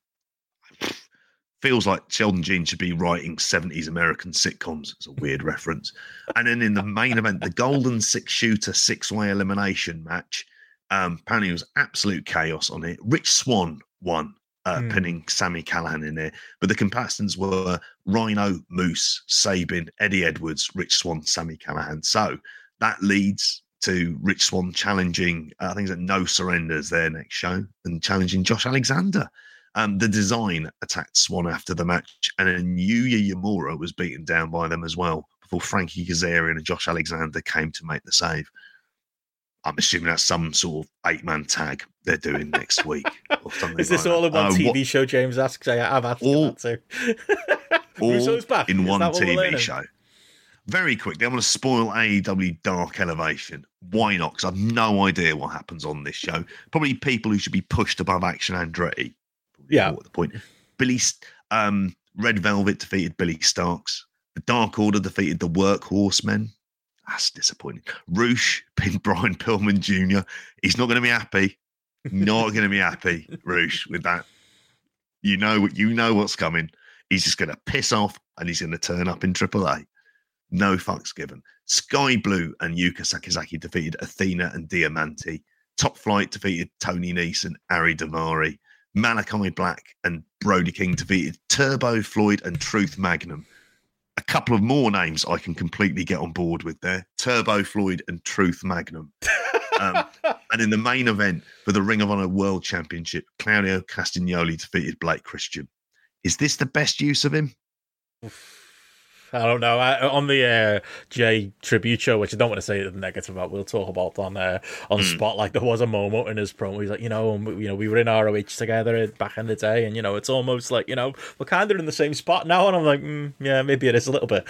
Speaker 3: Feels like Sheldon Jean should be writing 70s American sitcoms. It's a weird reference. And then in the main event, the Golden Six-Shooter six-way elimination match. Apparently it was absolute chaos on it. Rich Swann won, pinning Sami Callihan in there. But the contestants were Rhino, Moose, Sabin, Eddie Edwards, Rich Swann, Sami Callihan. So that leads to Rich Swann challenging, I think it's at No Surrenders their next show, and challenging Josh Alexander. The Design attacked Swann after the match, and then Yuya Uemura was beaten down by them as well before Frankie Kazarian and Josh Alexander came to make the save. I'm assuming that's some sort of 8-man tag they're doing next week. Or something
Speaker 2: is this all in one TV show, James asks? I've asked that too.
Speaker 3: all in one TV show. Very quickly, I'm going to spoil AEW Dark Elevation. Why not? Because I've no idea what happens on this show. Probably people who should be pushed above Action Andretti.
Speaker 2: Yeah.
Speaker 3: At the point. Red Velvet defeated Billy Starks. The Dark Order defeated the Workhorsemen. That's disappointing. Roosh pinned Brian Pillman Jr. He's not going to be happy. Not going to be happy, Roosh, with that. You know what's coming. He's just going to piss off and he's going to turn up in AAA. No fucks given. Sky Blue and Yuka Sakazaki defeated Athena and Diamante. Top Flight defeated Tony Nese and Ari Daivari. Malachi Black and Brody King defeated Turbo Floyd and Truth Magnum. A couple of more names I can completely get on board with there. Turbo Floyd and Truth Magnum. And in the main event for the Ring of Honor World Championship, Claudio Castagnoli defeated Blake Christian. Is this the best use of him?
Speaker 2: I don't know. On the Jay tribute show, which I don't want to say negative about, we'll talk about on Spotlight. There was a moment in his promo. He's like, we were in ROH together back in the day, and it's almost like we're kind of in the same spot now. And I'm like, yeah, maybe it is a little bit.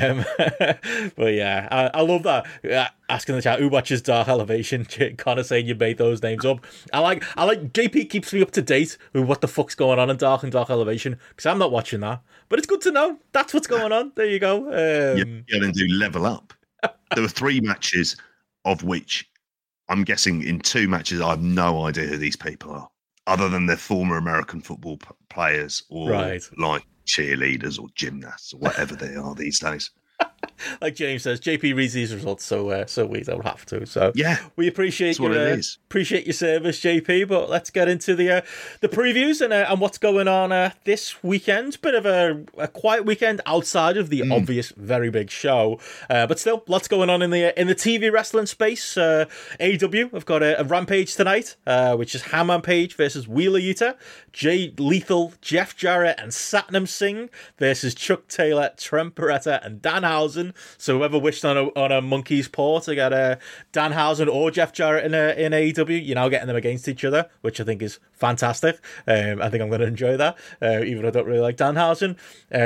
Speaker 2: But yeah, I love that. Asking the chat who watches Dark Elevation. Connor saying you made those names up. I like JP keeps me up to date with what the fuck's going on in Dark and Dark Elevation because I'm not watching that. But it's good to know that's what's going on. There you go.
Speaker 3: Yeah, then do Level Up. There were 3 matches, of which I'm guessing in 2 matches I have no idea who these people are, other than they're former American football players or like cheerleaders or gymnasts or whatever they are these days.
Speaker 2: Like James says, JP reads these results, so we don't have to. So
Speaker 3: yeah,
Speaker 2: we appreciate your service, JP. But let's get into the previews and what's going on this weekend. Bit of a quiet weekend outside of the obvious very big show, but still lots going on in the TV wrestling space. AEW have got a Rampage tonight, which is Hangman Page versus Wheeler Yuta, Jay Lethal, Jeff Jarrett, and Satnam Singh versus Chuck Taylor, Trent Beretta, and Danhausen. So whoever wished on a monkey's paw to get Danhausen or Jeff Jarrett in AEW, you're now getting them against each other, which I think is fantastic. I think I'm going to enjoy that, even though I don't really like Danhausen.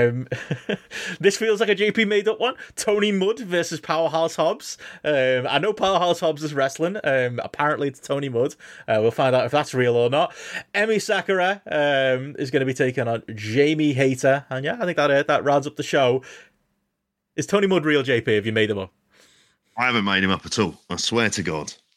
Speaker 2: This feels like a JP made up one. Tony Mudd versus Powerhouse Hobbs. I know Powerhouse Hobbs is wrestling. Apparently it's Tony Mudd. We'll find out if that's real or not. Emi Sakura is going to be taking on Jamie Hayter, and yeah, I think that rounds up the show. Is Tony Mudd real, JP? Have you made him up?
Speaker 3: I haven't made him up at all. I swear to God.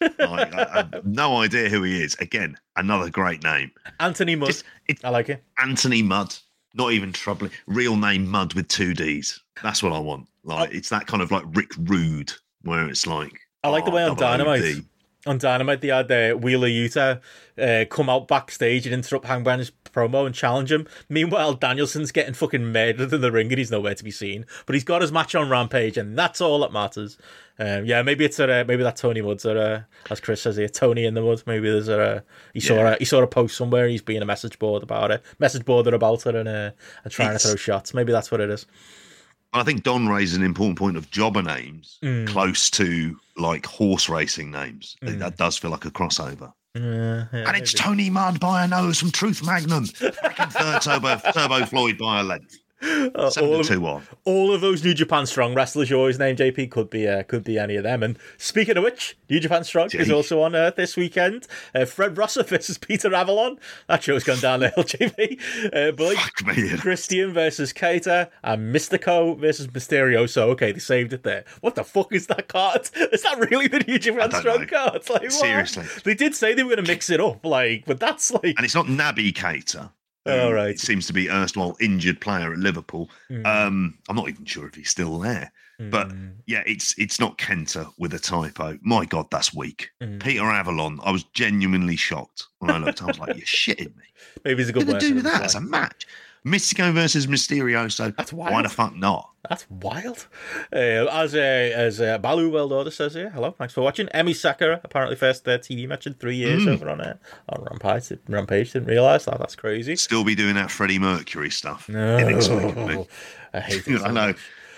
Speaker 3: Like, I have no idea who he is. Again, another great name.
Speaker 2: Anthony Mudd. I like it.
Speaker 3: Anthony Mudd. Not even troubling. Real name Mudd with 2 Ds. That's what I want. Like it's that kind of like Rick Rude, where it's like.
Speaker 2: I like the way on Dynamite. On Dynamite, they had Wheeler Yuta come out backstage and interrupt Hangman's promo and challenge him. Meanwhile, Danielson's getting fucking murdered in the ring and he's nowhere to be seen. But he's got his match on Rampage, and that's all that matters. Maybe it's maybe that Tony Mudd's as Chris says here, Tony in the Mud. Maybe there's he saw a post somewhere. He's being a message boarder about it, and trying to throw shots. Maybe that's what it is.
Speaker 3: I think Don raised an important point of jobber names close to like horse racing names. That does feel like a crossover. And it's Tony Mudd by a nose from Truth Magnum. Back in third, Turbo Floyd by a length. 7-2-1.
Speaker 2: All of those New Japan Strong wrestlers you always name, JP, could be any of them. And speaking of which, New Japan Strong is also on this weekend. Fred Rosser versus Peter Avalon. That show's gone down the hill, JP. Blake Christian versus Keita, and Mystico versus Mysterio. So, okay, they saved it there. What the fuck is that card? Is that really the New Japan Strong card? It's like,
Speaker 3: seriously.
Speaker 2: What? They did say they were going to mix it up, but that's like...
Speaker 3: And it's not Naby Keita.
Speaker 2: Right.
Speaker 3: It seems to be erstwhile injured player at Liverpool. I'm not even sure if he's still there. But yeah, it's not Kenta with a typo. My God, that's weak. Peter Avalon, I was genuinely shocked when I looked. I was like, you're shitting me.
Speaker 2: Maybe he's a good
Speaker 3: word. Do that as a match. Mystico versus Mysterio. So that's wild. Why the fuck not?
Speaker 2: That's wild. As Balu World Order says here, hello, thanks for watching. Emi Sakura, apparently first TV match in 3 years over on Rampage. Didn't realise that. That's crazy.
Speaker 3: Still be doing that Freddie Mercury stuff.
Speaker 2: No.
Speaker 3: Inexplicably.
Speaker 2: I hate it.
Speaker 3: I know.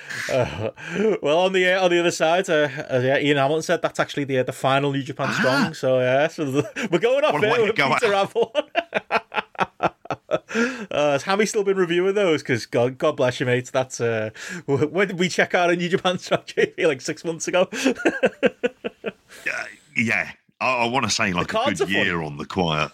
Speaker 2: Well, on the other side, Ian Hamilton said that's actually the final New Japan Strong. So we're going off here with Peter Avalon. Has Hammy still been reviewing those? Because God bless you, mate. That's when did we check out a New Japan Strong, JP? Like 6 months ago.
Speaker 3: Yeah. I want to say like a good year on the quiet.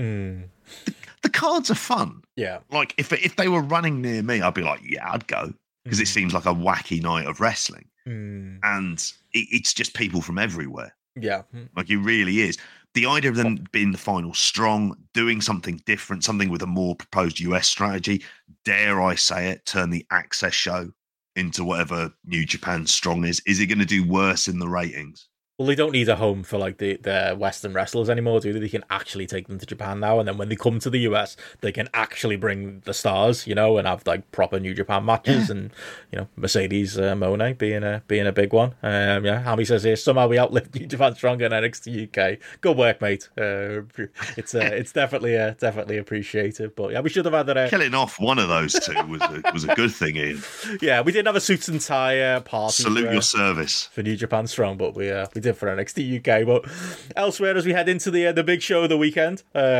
Speaker 3: The cards are fun.
Speaker 2: Yeah.
Speaker 3: Like if they were running near me, I'd be like, yeah, I'd go. Because it seems like a wacky night of wrestling. And it's just people from everywhere.
Speaker 2: Yeah.
Speaker 3: Like it really is. The idea of them being the final Strong, doing something different, something with a more proposed US strategy, dare I say it, turn the Access show into whatever New Japan Strong is. Is it going to do worse in the ratings?
Speaker 2: Well, they don't need a home for like the Western wrestlers anymore, do they? They can actually take them to Japan now, and then when they come to the US, they can actually bring the stars, and have like proper New Japan matches, and Mercedes Moné being a big one. Hammy says here somehow we outlived New Japan Strong and NXT UK. Good work, mate. It's definitely appreciated, but yeah, we should have had that.
Speaker 3: Killing off one of those two was a good thing, Ian.
Speaker 2: Yeah, we didn't have a suits and tie party.
Speaker 3: Salute your service
Speaker 2: for New Japan Strong, but we did for NXT UK. But elsewhere, as we head into the big show of the weekend,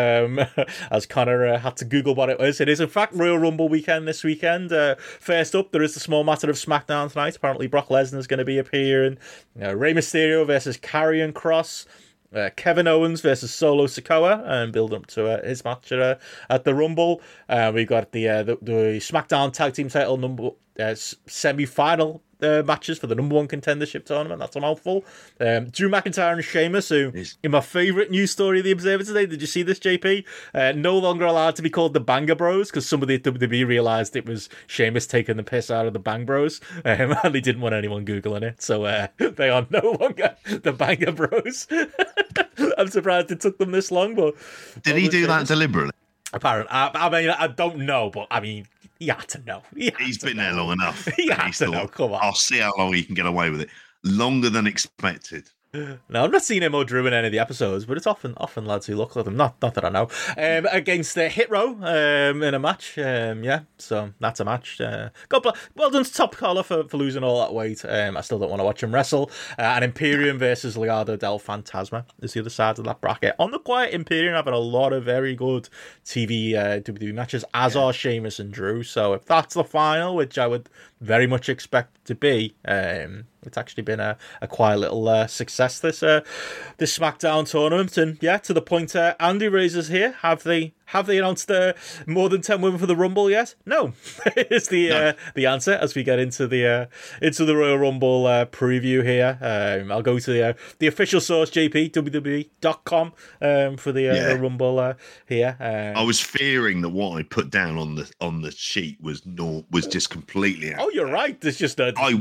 Speaker 2: as Connor had to Google what it was, it is in fact Royal Rumble weekend this weekend. First up, there is the small matter of SmackDown tonight. Apparently, Brock Lesnar is going to be appearing. Rey Mysterio versus Karrion Kross. Kevin Owens versus Solo Sikoa, and build up to his match at the Rumble. We've got the SmackDown Tag Team Title semi-final matches for the number one contendership tournament. That's a mouthful. Drew McIntyre and Sheamus, who in my favourite news story of the Observer today, did you see this, JP? No longer allowed to be called the Banger Bros because somebody at WWE realised it was Sheamus taking the piss out of the Bang Bros, and they didn't want anyone Googling it, so they are no longer the Banger Bros. I'm surprised it took them this long, but
Speaker 3: did he do that deliberately?
Speaker 2: Apparently, I mean, I don't know, but I mean, he had to know.
Speaker 3: He's been there long enough.
Speaker 2: He had to know. Come on.
Speaker 3: I'll see how long he can get away with it. Longer than expected.
Speaker 2: No, I've not seen him or Drew in any of the episodes, but it's often lads who look like them. Not that I know. Against Hit Row in a match. So that's a match. Well done to Top Collar for losing all that weight. I still don't want to watch him wrestle. And Imperium versus Legado del Fantasma is the other side of that bracket. On the quiet, Imperium having a lot of very good TV WWE matches, as are Sheamus and Drew. So if that's the final, which I would very much expect to be, It's actually been a quiet little success, this SmackDown tournament. And yeah, to the point Andy raises here, have they announced more than 10 women for the Rumble yet? No, is the answer as we get into the Royal Rumble preview here. I'll go to the official source, JP, WWE.com, for the Rumble here.
Speaker 3: I was fearing that what I put down on the sheet was just completely out.
Speaker 2: Oh, you're right. There's just
Speaker 3: I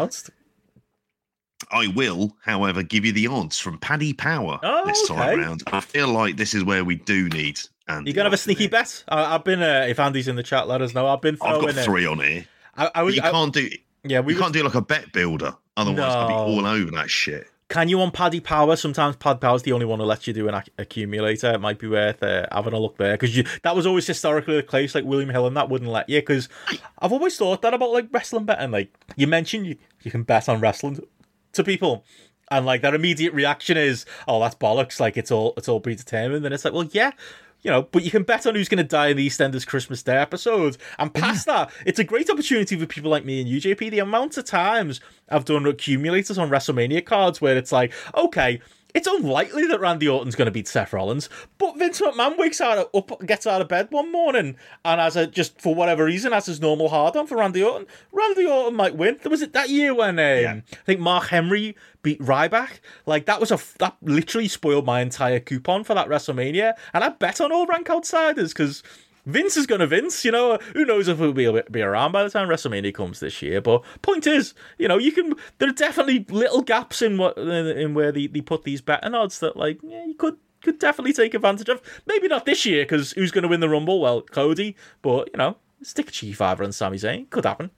Speaker 3: will, however, give you the odds from Paddy Power this time around. I feel like this is where we do need Andy.
Speaker 2: You're going to have a sneaky bet? I've been, if Andy's in the chat, let us know. I've got
Speaker 3: 3 on here. You can't do like a bet builder. Otherwise, I'll be all over that shit.
Speaker 2: Can you on Paddy Power? Sometimes Paddy Power's the only one who lets you do an accumulator. It might be worth having a look there, because that was always historically the case. Like William Hill and that wouldn't let you, because I've always thought that about like wrestling betting. Like you mentioned, you can bet on wrestling to people, and like their immediate reaction is, "Oh, that's bollocks!" Like it's all predetermined, and it's like, well, yeah. But you can bet on who's going to die in the EastEnders Christmas Day episode. And past that, it's a great opportunity for people like me and you, JP. The amount of times I've done accumulators on WrestleMania cards where it's like, okay, it's unlikely that Randy Orton's going to beat Seth Rollins, but Vince McMahon gets out of bed one morning and just for whatever reason has his normal hard-on for Randy Orton. Randy Orton might win. Was it that year when I think Mark Henry beat Ryback? Like that literally spoiled my entire coupon for that WrestleMania, and I bet on all rank outsiders because Vince is going to Vince, who knows if he'll be around by the time WrestleMania comes this year. But point is, there are definitely little gaps in where they put these betting odds that you could definitely take advantage of. Maybe not this year, because who's going to win the Rumble? Well, Cody, but stick a Chief Iver and Sami Zayn. Could happen.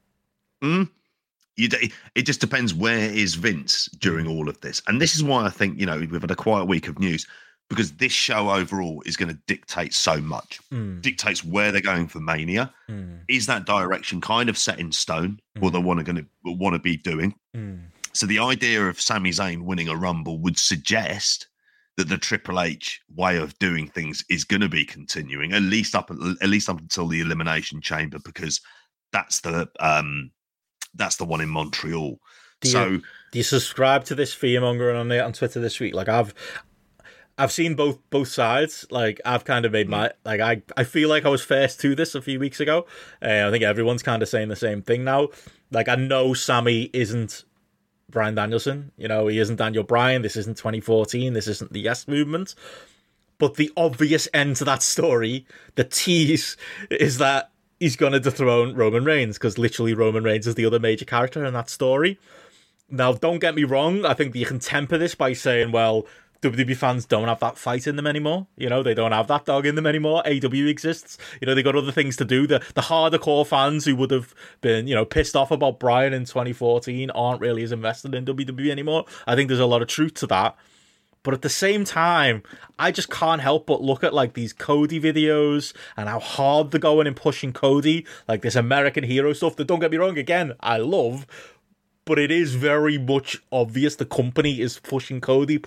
Speaker 3: It just depends where is Vince during all of this. And this is why I think, we've had a quiet week of news, because this show overall is going to dictate so much. Dictates where they're going for Mania. Is that direction kind of set in stone? What they want to be doing? So the idea of Sami Zayn winning a Rumble would suggest that the Triple H way of doing things is going to be continuing, at least up until the Elimination Chamber, because that's the one in Montreal.
Speaker 2: Do you subscribe to this fearmongering on Twitter this week? Like I've seen both sides. Like I've kind of made my I feel like I was first to this a few weeks ago. I think everyone's kind of saying the same thing now. Like I know Sammy isn't Bryan Danielson. He isn't Daniel Bryan. This isn't 2014. This isn't the Yes Movement. But the obvious end to that story, the tease, is that he's going to dethrone Roman Reigns, because literally Roman Reigns is the other major character in that story. Now, don't get me wrong. I think you can temper this by saying, well, WWE fans don't have that fight in them anymore. They don't have that dog in them anymore. AEW exists. They got other things to do. The harder core fans who would have been, pissed off about Bryan in 2014 aren't really as invested in WWE anymore. I think there's a lot of truth to that. But at the same time, I just can't help but look at these Cody videos and how hard they're going and pushing Cody, like this American hero stuff that, don't get me wrong, again, I love. But it is very much obvious the company is pushing Cody.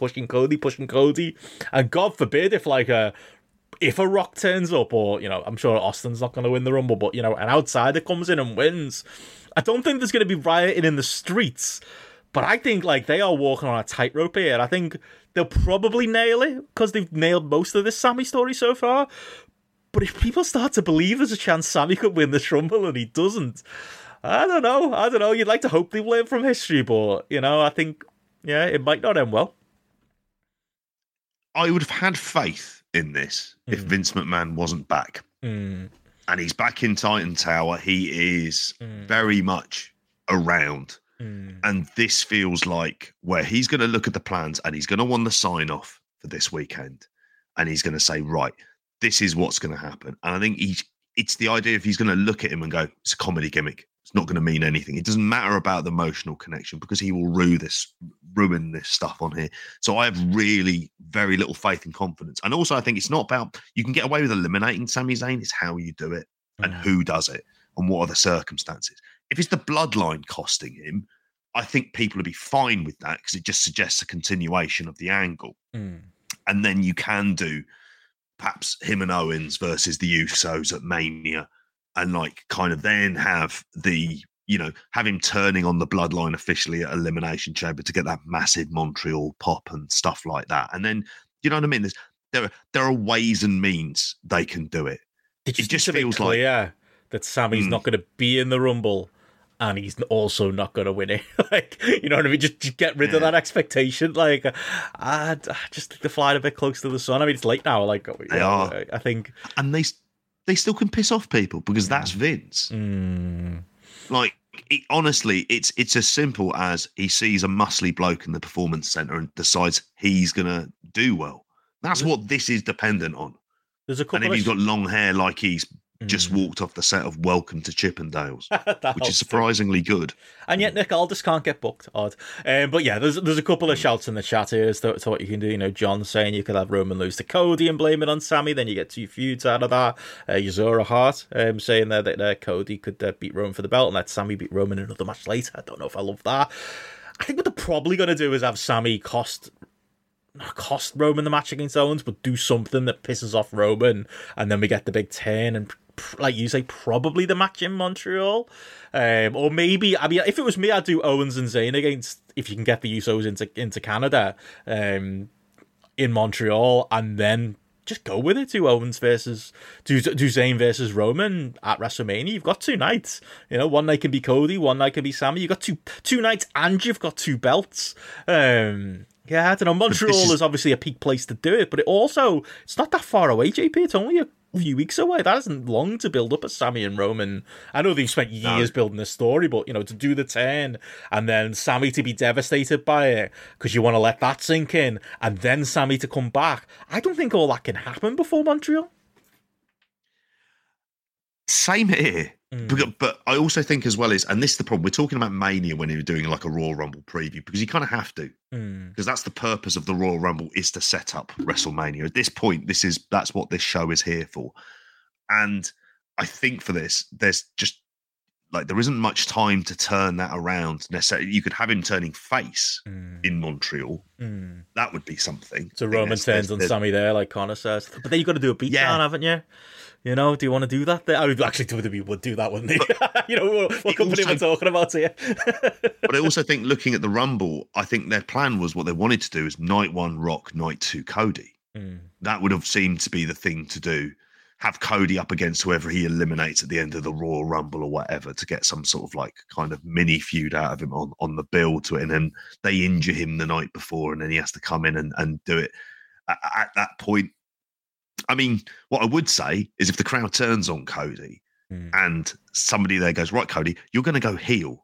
Speaker 2: And God forbid if a Rock turns up, or, I'm sure Austin's not going to win the Rumble, but, an outsider comes in and wins. I don't think there's going to be rioting in the streets, but I think they are walking on a tightrope here. I think they'll probably nail it because they've nailed most of this Sammy story so far. But if people start to believe there's a chance Sammy could win this Rumble and he doesn't, I don't know. You'd like to hope they've learned from history, but, I think, it might not end well.
Speaker 3: I would have had faith in this if Vince McMahon wasn't back. And he's back in Titan Tower. He is very much around. And this feels like where he's going to look at the plans and he's going to want the sign-off for this weekend. And he's going to say, right, this is what's going to happen. And I think it's the idea if he's going to look at him and go, it's a comedy gimmick. It's not going to mean anything. It doesn't matter about the emotional connection because he will ruin this stuff on here. So I have really very little faith and confidence. And also I think it's not about, you can get away with eliminating Sami Zayn. It's how you do it and who does it and what are the circumstances. If it's the bloodline costing him, I think people will be fine with that because it just suggests a continuation of the angle. And then you can do perhaps him and Owens versus the Usos at Mania and kind of then have the, have him turning on the bloodline officially at Elimination Chamber to get that massive Montreal pop and stuff like that. And then, you know what I mean? There are ways and means they can do it.
Speaker 2: It just feels clear that Sammy's not going to be in the Rumble, and he's also not going to win it. You know what I mean? Just get rid of that expectation. I just think they're flying a bit close to the sun. I mean, it's late now. They are. I think,
Speaker 3: and they still can piss off people because that's Vince. Honestly, it's as simple as he sees a muscly bloke in the performance center and decides he's going to do well. That's what this is dependent on.
Speaker 2: There's a couple
Speaker 3: and if he's got long hair like he's just walked off the set of Welcome to Chippendales, which is surprisingly good.
Speaker 2: And yet Nick Aldis can't get booked. Odd. But yeah, there's a couple of shouts in the chat here as to what you can do. John saying you could have Roman lose to Cody and blame it on Sammy, then you get 2 feuds out of that. Yuzura Hart saying there that Cody could beat Roman for the belt and let Sammy beat Roman in another match later. I don't know if I love that. I think what they're probably going to do is have Sammy cost Roman the match against Owens, but do something that pisses off Roman, and then we get the big turn and, like you say, probably the match in Montreal. Or maybe, I mean, if it was me, I'd do Owens and Zayn against, if you can get the Usos into Canada, in Montreal, and then just go with it. Do Zayn versus Roman at WrestleMania. You've got 2 nights. One night can be Cody, one night can be Sammy. You've got two nights, and you've got 2 belts. Yeah, I don't know. Montreal is obviously a peak place to do it, but it's not that far away, JP. It's only a few weeks away. That isn't long to build up a Sammy and Roman. I know they've spent years building this story, but, to do the turn and then Sammy to be devastated by it because you want to let that sink in and then Sammy to come back. I don't think all that can happen before Montreal.
Speaker 3: Same here. But I also think as well and this is the problem, we're talking about Mania when you're doing like a Royal Rumble preview, because you kind of have to, because that's the purpose of the Royal Rumble, is to set up WrestleMania. At this point, that's what this show is here for. And I think for this, there's just there isn't much time to turn that around necessarily. You could have him turning face in Montreal. That would be something.
Speaker 2: So Roman turns on Sammy there, like Connor says. But then you've got to do a beatdown, haven't you? Do you want to do that? I would actually WWE would do that, wouldn't they? What company we're talking about here?
Speaker 3: But I also think, looking at the Rumble, I think their plan was, what they wanted to do is night 1 Rock, night 2 Cody. That would have seemed to be the thing to do. Have Cody up against whoever he eliminates at the end of the Royal Rumble or whatever, to get some sort of kind of mini feud out of him on the build to it. And then they injure him the night before, and then he has to come in and do it at that point. I mean, what I would say is, if the crowd turns on Cody and somebody there goes, right, Cody, you're going to go heel,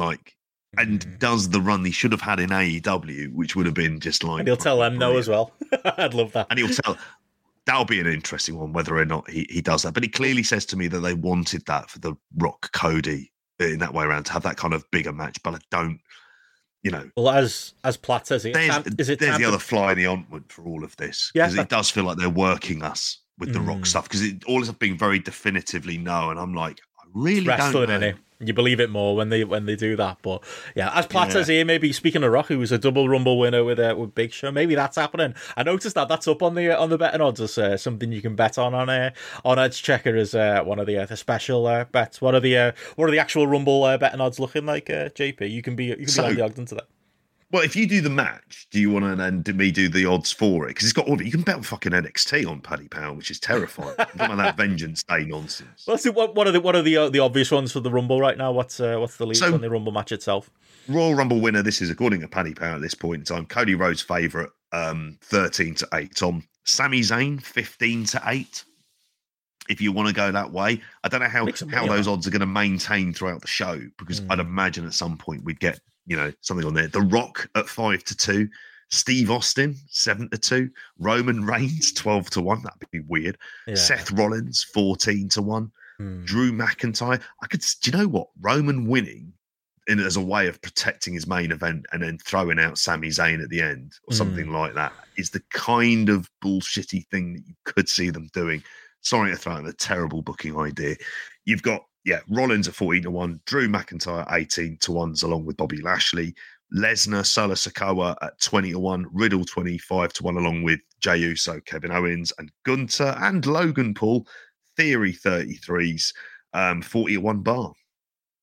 Speaker 3: and does the run he should have had in AEW, which would have been just like...
Speaker 2: And he'll tell them no as well. I'd love that.
Speaker 3: And he'll tell... That'll be an interesting one, whether or not he does that. But he clearly says to me that they wanted that for the Rock Cody in that way around, to have that kind of bigger match. But I don't...
Speaker 2: Well, as Platt says,
Speaker 3: there's the other fly in the ointment for all of this, because it does feel like they're working us with the Rock stuff, because it all is being very definitively no, and I'm like, I really don't know.
Speaker 2: Innit? You believe it more when they do that. But yeah, as Platt says here, maybe speaking of Rock, who was a double Rumble winner with Big Show, maybe that's happening. I noticed that's up on the betting odds as something you can bet on Edge Checker as one of the special bets. What are the actual Rumble betting odds looking like, JP? You can be on the Ogden to that.
Speaker 3: Well, if you do the match, do you want to then do the odds for it? Because it's got all of it. You can bet on fucking NXT on Paddy Power, which is terrifying. Some of that Vengeance Day nonsense.
Speaker 2: Well, so what are the obvious ones for the Rumble right now? What's the lead on the Rumble match itself?
Speaker 3: Royal Rumble winner. This is according to Paddy Power at this point in time. Cody Rhodes favourite, 13-8. Tom Sami Zayn 15-8. If you want to go that way, I don't know how those odds are going to maintain throughout the show, because I'd imagine at some point we'd get something on there. The Rock at 5-2, Steve Austin 7-2, Roman Reigns 12-1. That'd be weird. Yeah. Seth Rollins 14-1, Drew McIntyre. Do you know what? Roman winning as a way of protecting his main event and then throwing out Sami Zayn at the end or something like that is the kind of bullshitty thing that you could see them doing. Sorry to throw out a terrible booking idea. You've got Rollins at 14-1, Drew McIntyre 18-1, along with Bobby Lashley, Lesnar, Solo Sikoa at 20-1, Riddle 25-1, along with Jey Uso, Kevin Owens, and Gunter, and Logan Paul, Theory 33s, 40-1 bar.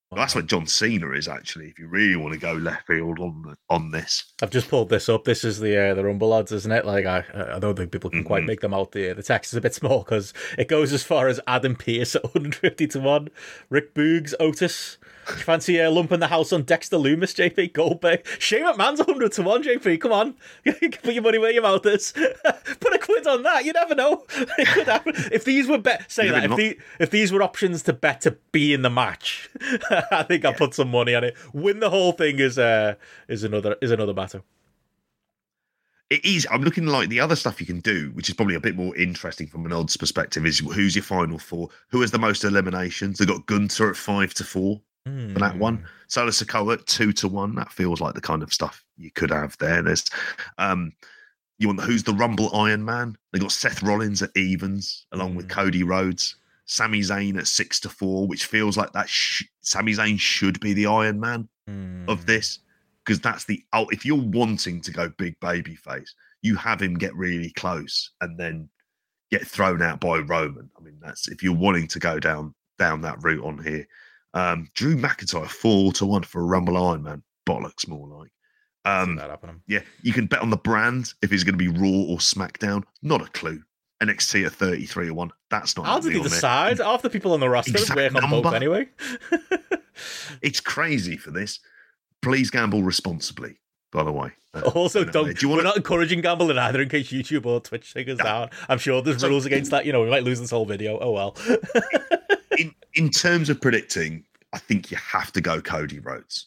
Speaker 3: Well, that's what John Cena is, actually, if you really want to go left field on this.
Speaker 2: I've just pulled this up. This is the Rumble odds, isn't it? Like, I don't think people can quite make them out. The text is a bit small because it goes as far as Adam Pearce at 150-1, Rick Boogs, Otis. Do you fancy lumping the house on Dexter Loomis, JP Goldberg? Shane McMahon's 100-1, JP. Come on. Put your money where your mouth is. Put a quid on that. You never know. It could happen. If these were if these were options to bet to be in the match, I think I'll put some money on it. Win the whole thing is another matter.
Speaker 3: It is. I'm looking like the other stuff you can do, which is probably a bit more interesting from an odds perspective, is who's your final four? Who has the most eliminations? They've got Gunther at 5-4 for that one. Solo Sikoa at 2-1. That feels like the kind of stuff you could have there. There's you want who's the Rumble Iron Man? They got Seth Rollins at evens along with Cody Rhodes. Sami Zayn at 6-4, which feels like that Sami Zayn should be the Iron Man of this, because that's if you're wanting to go big baby face, you have him get really close and then get thrown out by Roman. I mean, that's if you're wanting to go down that route on here. Drew McIntyre 4-1 for a Rumble Iron Man. Bollocks, more like. Yeah, you can bet on the brand if it's going to be Raw or SmackDown. Not a clue. NXT at 33-1. That's not.
Speaker 2: How did he decide? Half the people on the roster work on both anyway.
Speaker 3: It's crazy for this. Please gamble responsibly, by the way.
Speaker 2: Also, we're not encouraging gambling either, in case YouTube or Twitch take us down. I'm sure there's rules against that. We might lose this whole video. Oh well.
Speaker 3: in terms of predicting, I think you have to go Cody Rhodes.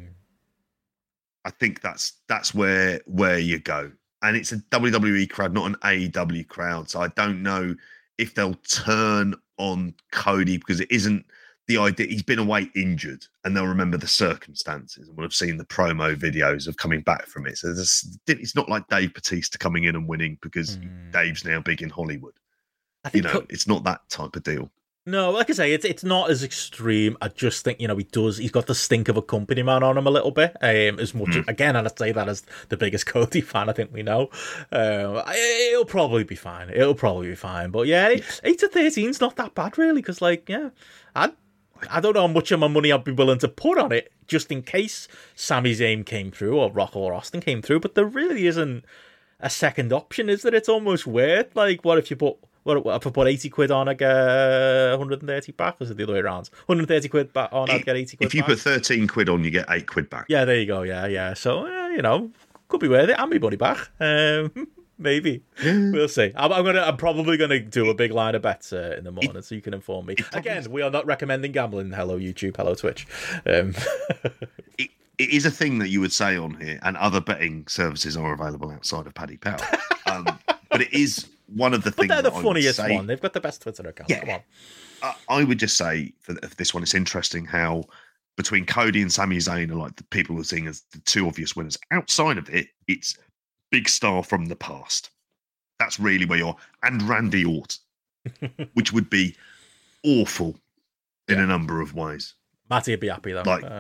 Speaker 3: I think that's where you go. And it's a WWE crowd, not an AEW crowd. So I don't know if they'll turn on Cody, because it isn't the idea. He's been away injured, and they'll remember the circumstances, and we'll have seen the promo videos of coming back from it. So it's not like Dave Bautista coming in and winning because Dave's now big in Hollywood. I think it's not that type of deal.
Speaker 2: No, like I say, it's not as extreme. I just think, he's got the stink of a company man on him a little bit. As much again, and I'd say that as the biggest Cody fan, I think we know. It'll probably be fine. But yeah, 8-13 is not that bad, really, because I don't know how much of my money I'd be willing to put on it, just in case Sami Zayn came through or Rock or Austin came through. But there really isn't a second option, is there? It's almost weird. Like, what if you put... What if I put 80 quid on, I get 130 back? Or is it the other way around? 130 quid back on, I'd get 80 quid back.
Speaker 3: If you put 13 quid on, you get 8 quid back.
Speaker 2: Yeah, there you go. Yeah. So, could be worth it. And me money back. Maybe. We'll see. I'm probably gonna do a big line of bets in the morning, so you can inform me. Again, we are not recommending gambling. Hello YouTube, hello Twitch.
Speaker 3: It is a thing that you would say on here, and other betting services are available outside of Paddy Power. But it is one of the things.
Speaker 2: But they're the funniest one. They've got the best Twitter account.
Speaker 3: Yeah.
Speaker 2: Come on.
Speaker 3: I would just say for this one, it's interesting how between Cody and Sami Zayn are like the people we're seeing as the two obvious winners. Outside of it, it's big star from the past. That's really where you're. And Randy Orton, which would be awful in a number of ways.
Speaker 2: Matty would be happy though.
Speaker 3: Like,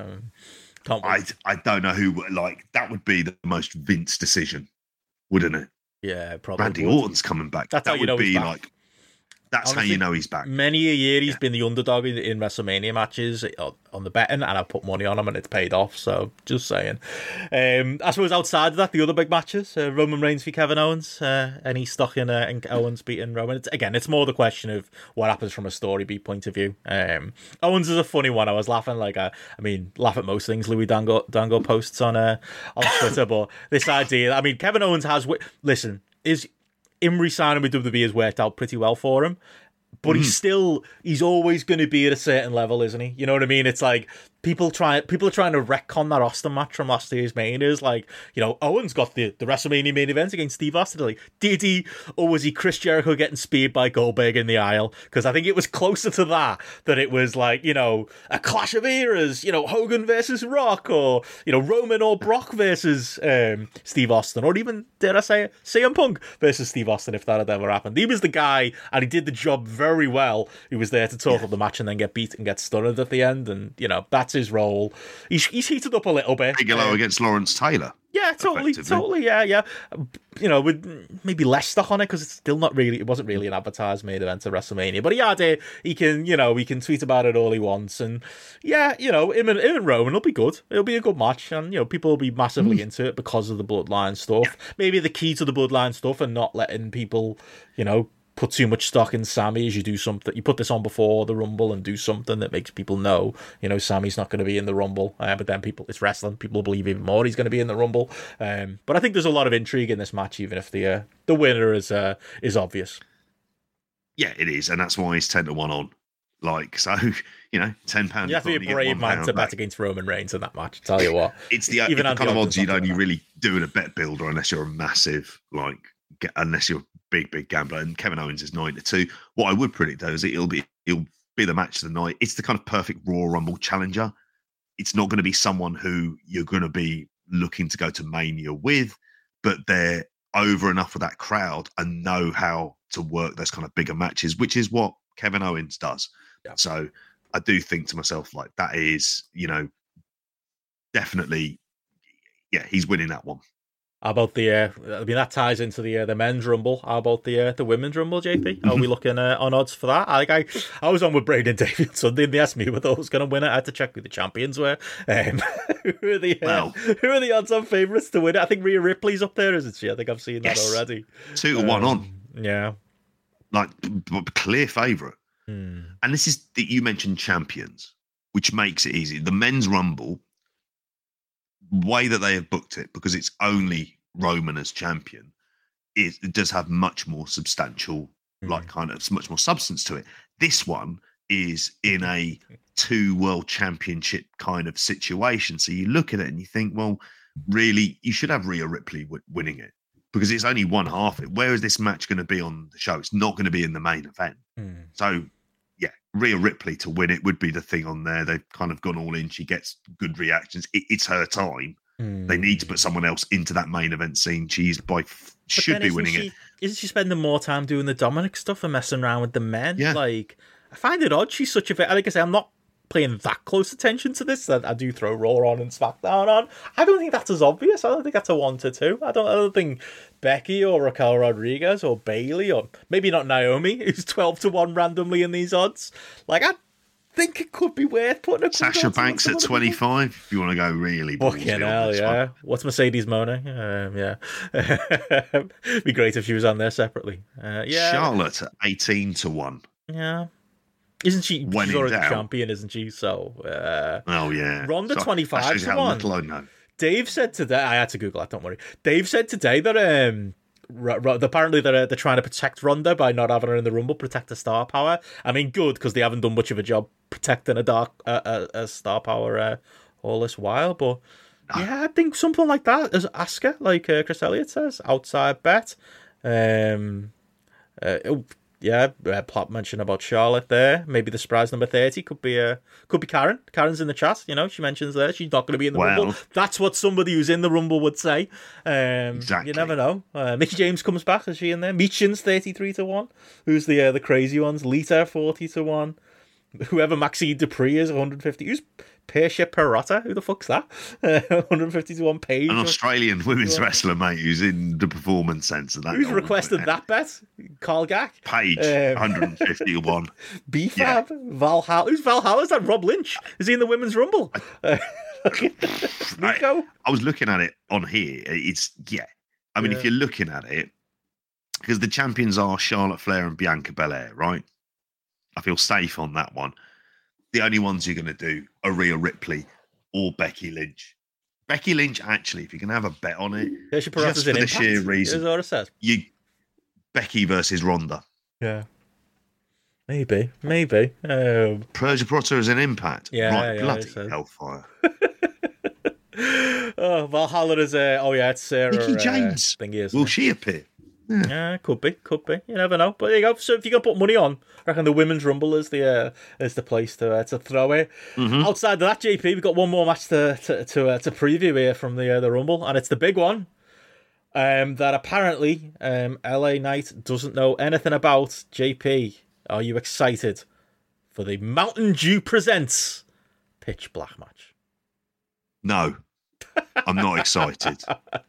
Speaker 3: I don't know who, like, that would be the most Vince decision, wouldn't it?
Speaker 2: Yeah, probably.
Speaker 3: Randy Orton's coming back.
Speaker 2: That's
Speaker 3: that
Speaker 2: would be
Speaker 3: like. That's honestly, how you know he's back.
Speaker 2: Many a year he's been the underdog in WrestleMania matches on the betting, and I've put money on him and it's paid off. So just saying. I suppose outside of that, the other big matches: Roman Reigns v Kevin Owens. Any stock in Owens beating Roman? It's more the question of what happens from a story beat point of view. Owens is a funny one. I was laughing laugh at most things Louis Dango posts on Twitter, but this idea. Kevin Owens has him re-signing with WWE has worked out pretty well for him, but he's always going to be at a certain level, isn't he? You know what I mean? It's like people are trying to retcon that Austin match from last year's Manias. Like, Owens got the WrestleMania main event against Steve Austin. Like, did he, or was he Chris Jericho getting speared by Goldberg in the aisle? Because I think it was closer to that it was like, a clash of eras, Hogan versus Rock, or, Roman or Brock versus Steve Austin, or even, dare I say it, CM Punk versus Steve Austin, if that had ever happened. He was the guy, and he did the job very well. He was there to talk up the match and then get beat and get stunned at the end, and, that's That's his role. He's heated up a little bit.
Speaker 3: Bigelow against Lawrence Taylor.
Speaker 2: Yeah, totally. Yeah. With maybe less stock on it because it's still not really. It wasn't really an advertised main event of WrestleMania, but he can tweet about it all he wants, and him and Roman will be good. It'll be a good match, and people will be massively into it because of the Bloodline stuff. Yeah. Maybe the key to the Bloodline stuff and not letting people, put too much stock in Sammy as you do something. You put this on before the Rumble and do something that makes people know, Sammy's not going to be in the Rumble. But then it's wrestling. People believe even more he's going to be in the Rumble. But I think there's a lot of intrigue in this match, even if the winner is obvious.
Speaker 3: Yeah, it is, and that's why he's 10-1 on. £10.
Speaker 2: You have to be a brave man to bet against Roman Reigns in that match. Tell you what,
Speaker 3: it's the kind of odds you'd only really do in a bet builder unless you're a massive unless you're big gambler, and Kevin Owens is 9-2. What I would predict though is it'll be the match of the night. It's the kind of perfect Royal Rumble challenger. It's not going to be someone who you're going to be looking to go to Mania with, but they're over enough with that crowd and know how to work those kind of bigger matches, which is what Kevin Owens does. Yeah. So I do think to myself, that is, definitely, he's winning that one.
Speaker 2: How about that ties into the men's rumble. How about the women's rumble, JP? Are we looking on odds for that? I was on with Braden Davies on Sunday, and they asked me whether I was going to win it. I had to check who the champions were. Who are the odds-on favourites to win it? I think Rhea Ripley's up there, isn't she? I think I've seen that already.
Speaker 3: 2-1 on.
Speaker 2: Yeah.
Speaker 3: Clear favourite. And this is that you mentioned champions, which makes it easy. The men's rumble, way that they have booked it, because it's only Roman as champion, it does have much more substantial, much more substance to it. This one is in a 2 world championship kind of situation. So you look at it and you think, well, really, you should have Rhea Ripley winning it because it's only one half of it. Where is this match going to be on the show? It's not going to be in the main event. So, Rhea Ripley to win it would be the thing on there. They've kind of gone all in. She gets good reactions. It's her time. They need to put someone else into that main event scene. She should be winning it.
Speaker 2: Isn't she spending more time doing the Dominic stuff and messing around with the men? Yeah. I find it odd. She's such a... Like I say, I'm not paying that close attention to this. I do throw Raw on and SmackDown on. I don't think that's as obvious. I don't think that's a 1-2. I don't think Becky or Raquel Rodriguez or Bayley or maybe not Naomi, who's 12-1 randomly in these odds. I think it could be worth putting a
Speaker 3: Sasha Banks at 25 if you want to go really
Speaker 2: fucking hell, yeah. One. What's Mercedes moaning? Yeah. It'd be great if she was on there separately.
Speaker 3: Charlotte at 18-1.
Speaker 2: Yeah. Isn't she? She's already champion, isn't she? So, Ronda 25-1. Dave said today. I had to Google that. Don't worry. Dave said today that apparently they're trying to protect Ronda by not having her in the Rumble, protect her star power. I mean, good because they haven't done much of a job protecting a star power all this while. But I think something like that as Asuka, like Chris Elliott says, outside bet. Plot mentioned about Charlotte there. Maybe the surprise number 30 could be Karen. Karen's in the chat. She mentions there she's not going to be in the Rumble. That's what somebody who's in the Rumble would say. Exactly. You never know. Mickie James comes back. Is she in there? Michin's 33-1. Who's the crazy ones? Lita 40-1. Whoever Maxine Dupree is 150. Who's Persia Perrotta? Who the fuck's that? 150-1 Paige.
Speaker 3: An Australian women's wrestler, mate, who's in the performance centre.
Speaker 2: Who's requested that bet? Carl Gack?
Speaker 3: Paige, 150-1.
Speaker 2: BFAB? Valhalla. Who's Valhalla? Is that Rob Lynch? Is he in the Women's Rumble? Nico?
Speaker 3: I was looking at it on here. If you're looking at it, because the champions are Charlotte Flair and Bianca Belair, right? I feel safe on that one. The only ones you're going to do are Rhea Ripley or Becky Lynch. Becky Lynch, actually, if you can have a bet on it, just for the sheer reason, Becky versus Ronda.
Speaker 2: Yeah, maybe.
Speaker 3: Persia Pirotta is an Impact. Bloody hellfire.
Speaker 2: Valhalla is it's Sarah.
Speaker 3: Mickie James. Will she appear?
Speaker 2: Yeah, could be. You never know. But there you go. So if you can put money on, I reckon the Women's Rumble is the place to throw it. Mm-hmm. Outside of that, JP, we've got one more match to preview here from the Rumble, and it's the big one that apparently LA Knight doesn't know anything about. JP, are you excited for the Mountain Dew Presents pitch black match.
Speaker 3: No, I'm not excited.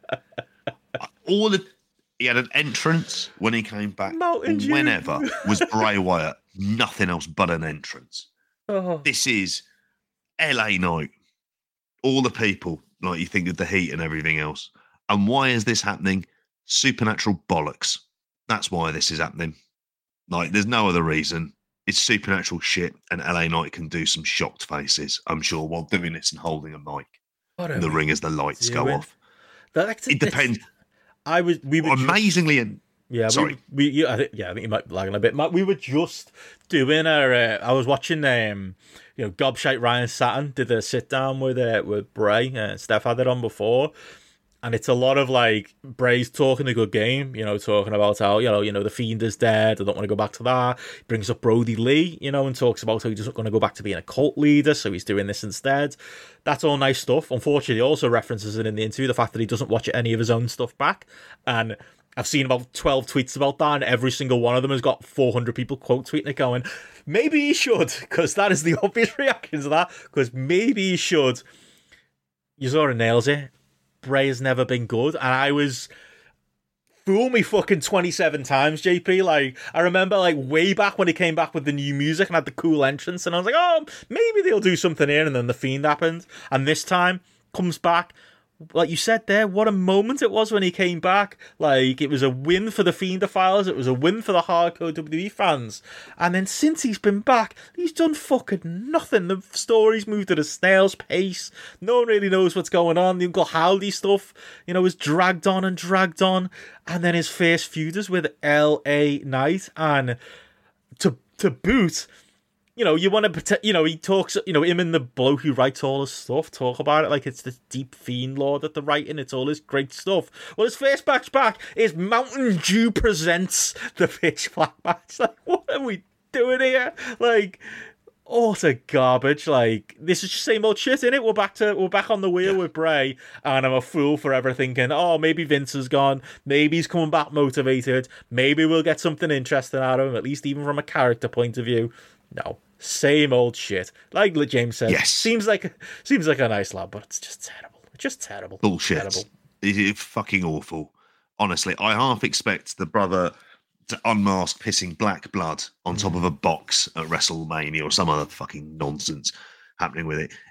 Speaker 3: He had an entrance when he came back. Whenever was Bray Wyatt, nothing else but an entrance. This is LA Knight. All the people, like you think of the heat and everything else. And why is this happening? Supernatural bollocks. That's why this is happening. Like, there's no other reason. It's supernatural shit, and LA Knight can do some shocked faces, I'm sure, while doing this and holding a mic in the ring as the lights go off. It depends. We were amazingly sorry.
Speaker 2: I think you might be lagging a bit. We were just doing I was watching Gobshite Ryan Satin did a sit down with Bray. Steph had it on before. And it's a lot of like Bray's talking a good game, talking about how, the Fiend is dead. I don't want to go back to that. He brings up Brody Lee, and talks about how he's just going to go back to being a cult leader. So he's doing this instead. That's all nice stuff. Unfortunately, he also references it in the interview, the fact that he doesn't watch any of his own stuff back. And I've seen about 12 tweets about that. And every single one of them has got 400 people quote tweeting it going, maybe he should, because that is the obvious reaction to that. Because maybe he should. Yuzora nails it. Bray has never been good, and I was fool me fucking 27 times, JP. Like, I remember like way back when he came back with the new music and had the cool entrance, and I was like, oh, maybe they'll do something here, and then the Fiend happened, and this time comes back. Like you said there, what a moment it was when he came back. Like, it was a win for the Fiendophiles. It was a win for the hardcore WWE fans. And then since he's been back, he's done fucking nothing. The story's moved at a snail's pace. No one really knows what's going on. The Uncle Howdy stuff, is dragged on and dragged on. And then his first feud is with LA Knight. And to boot... you want to protect, he talks, him and the bloke who writes all his stuff talk about it like it's this deep fiend lord that they're writing. It's all this great stuff. Well, his first match back is Mountain Dew presents the pitch black match. Like, what are we doing here? Like, utter garbage. Like, this is just same old shit, innit? We're back on the wheel with Bray, and I'm a fool forever thinking, oh, maybe Vince is gone. Maybe he's coming back motivated. Maybe we'll get something interesting out of him, at least even from a character point of view. No, same old shit. Like James said,
Speaker 3: yes.
Speaker 2: seems like a nice lad, but it's just terrible. It's just terrible.
Speaker 3: Bullshit.
Speaker 2: Terrible.
Speaker 3: It's fucking awful. Honestly, I half expect the brother to unmask pissing black blood on top of a box at WrestleMania or some other fucking nonsense happening with it.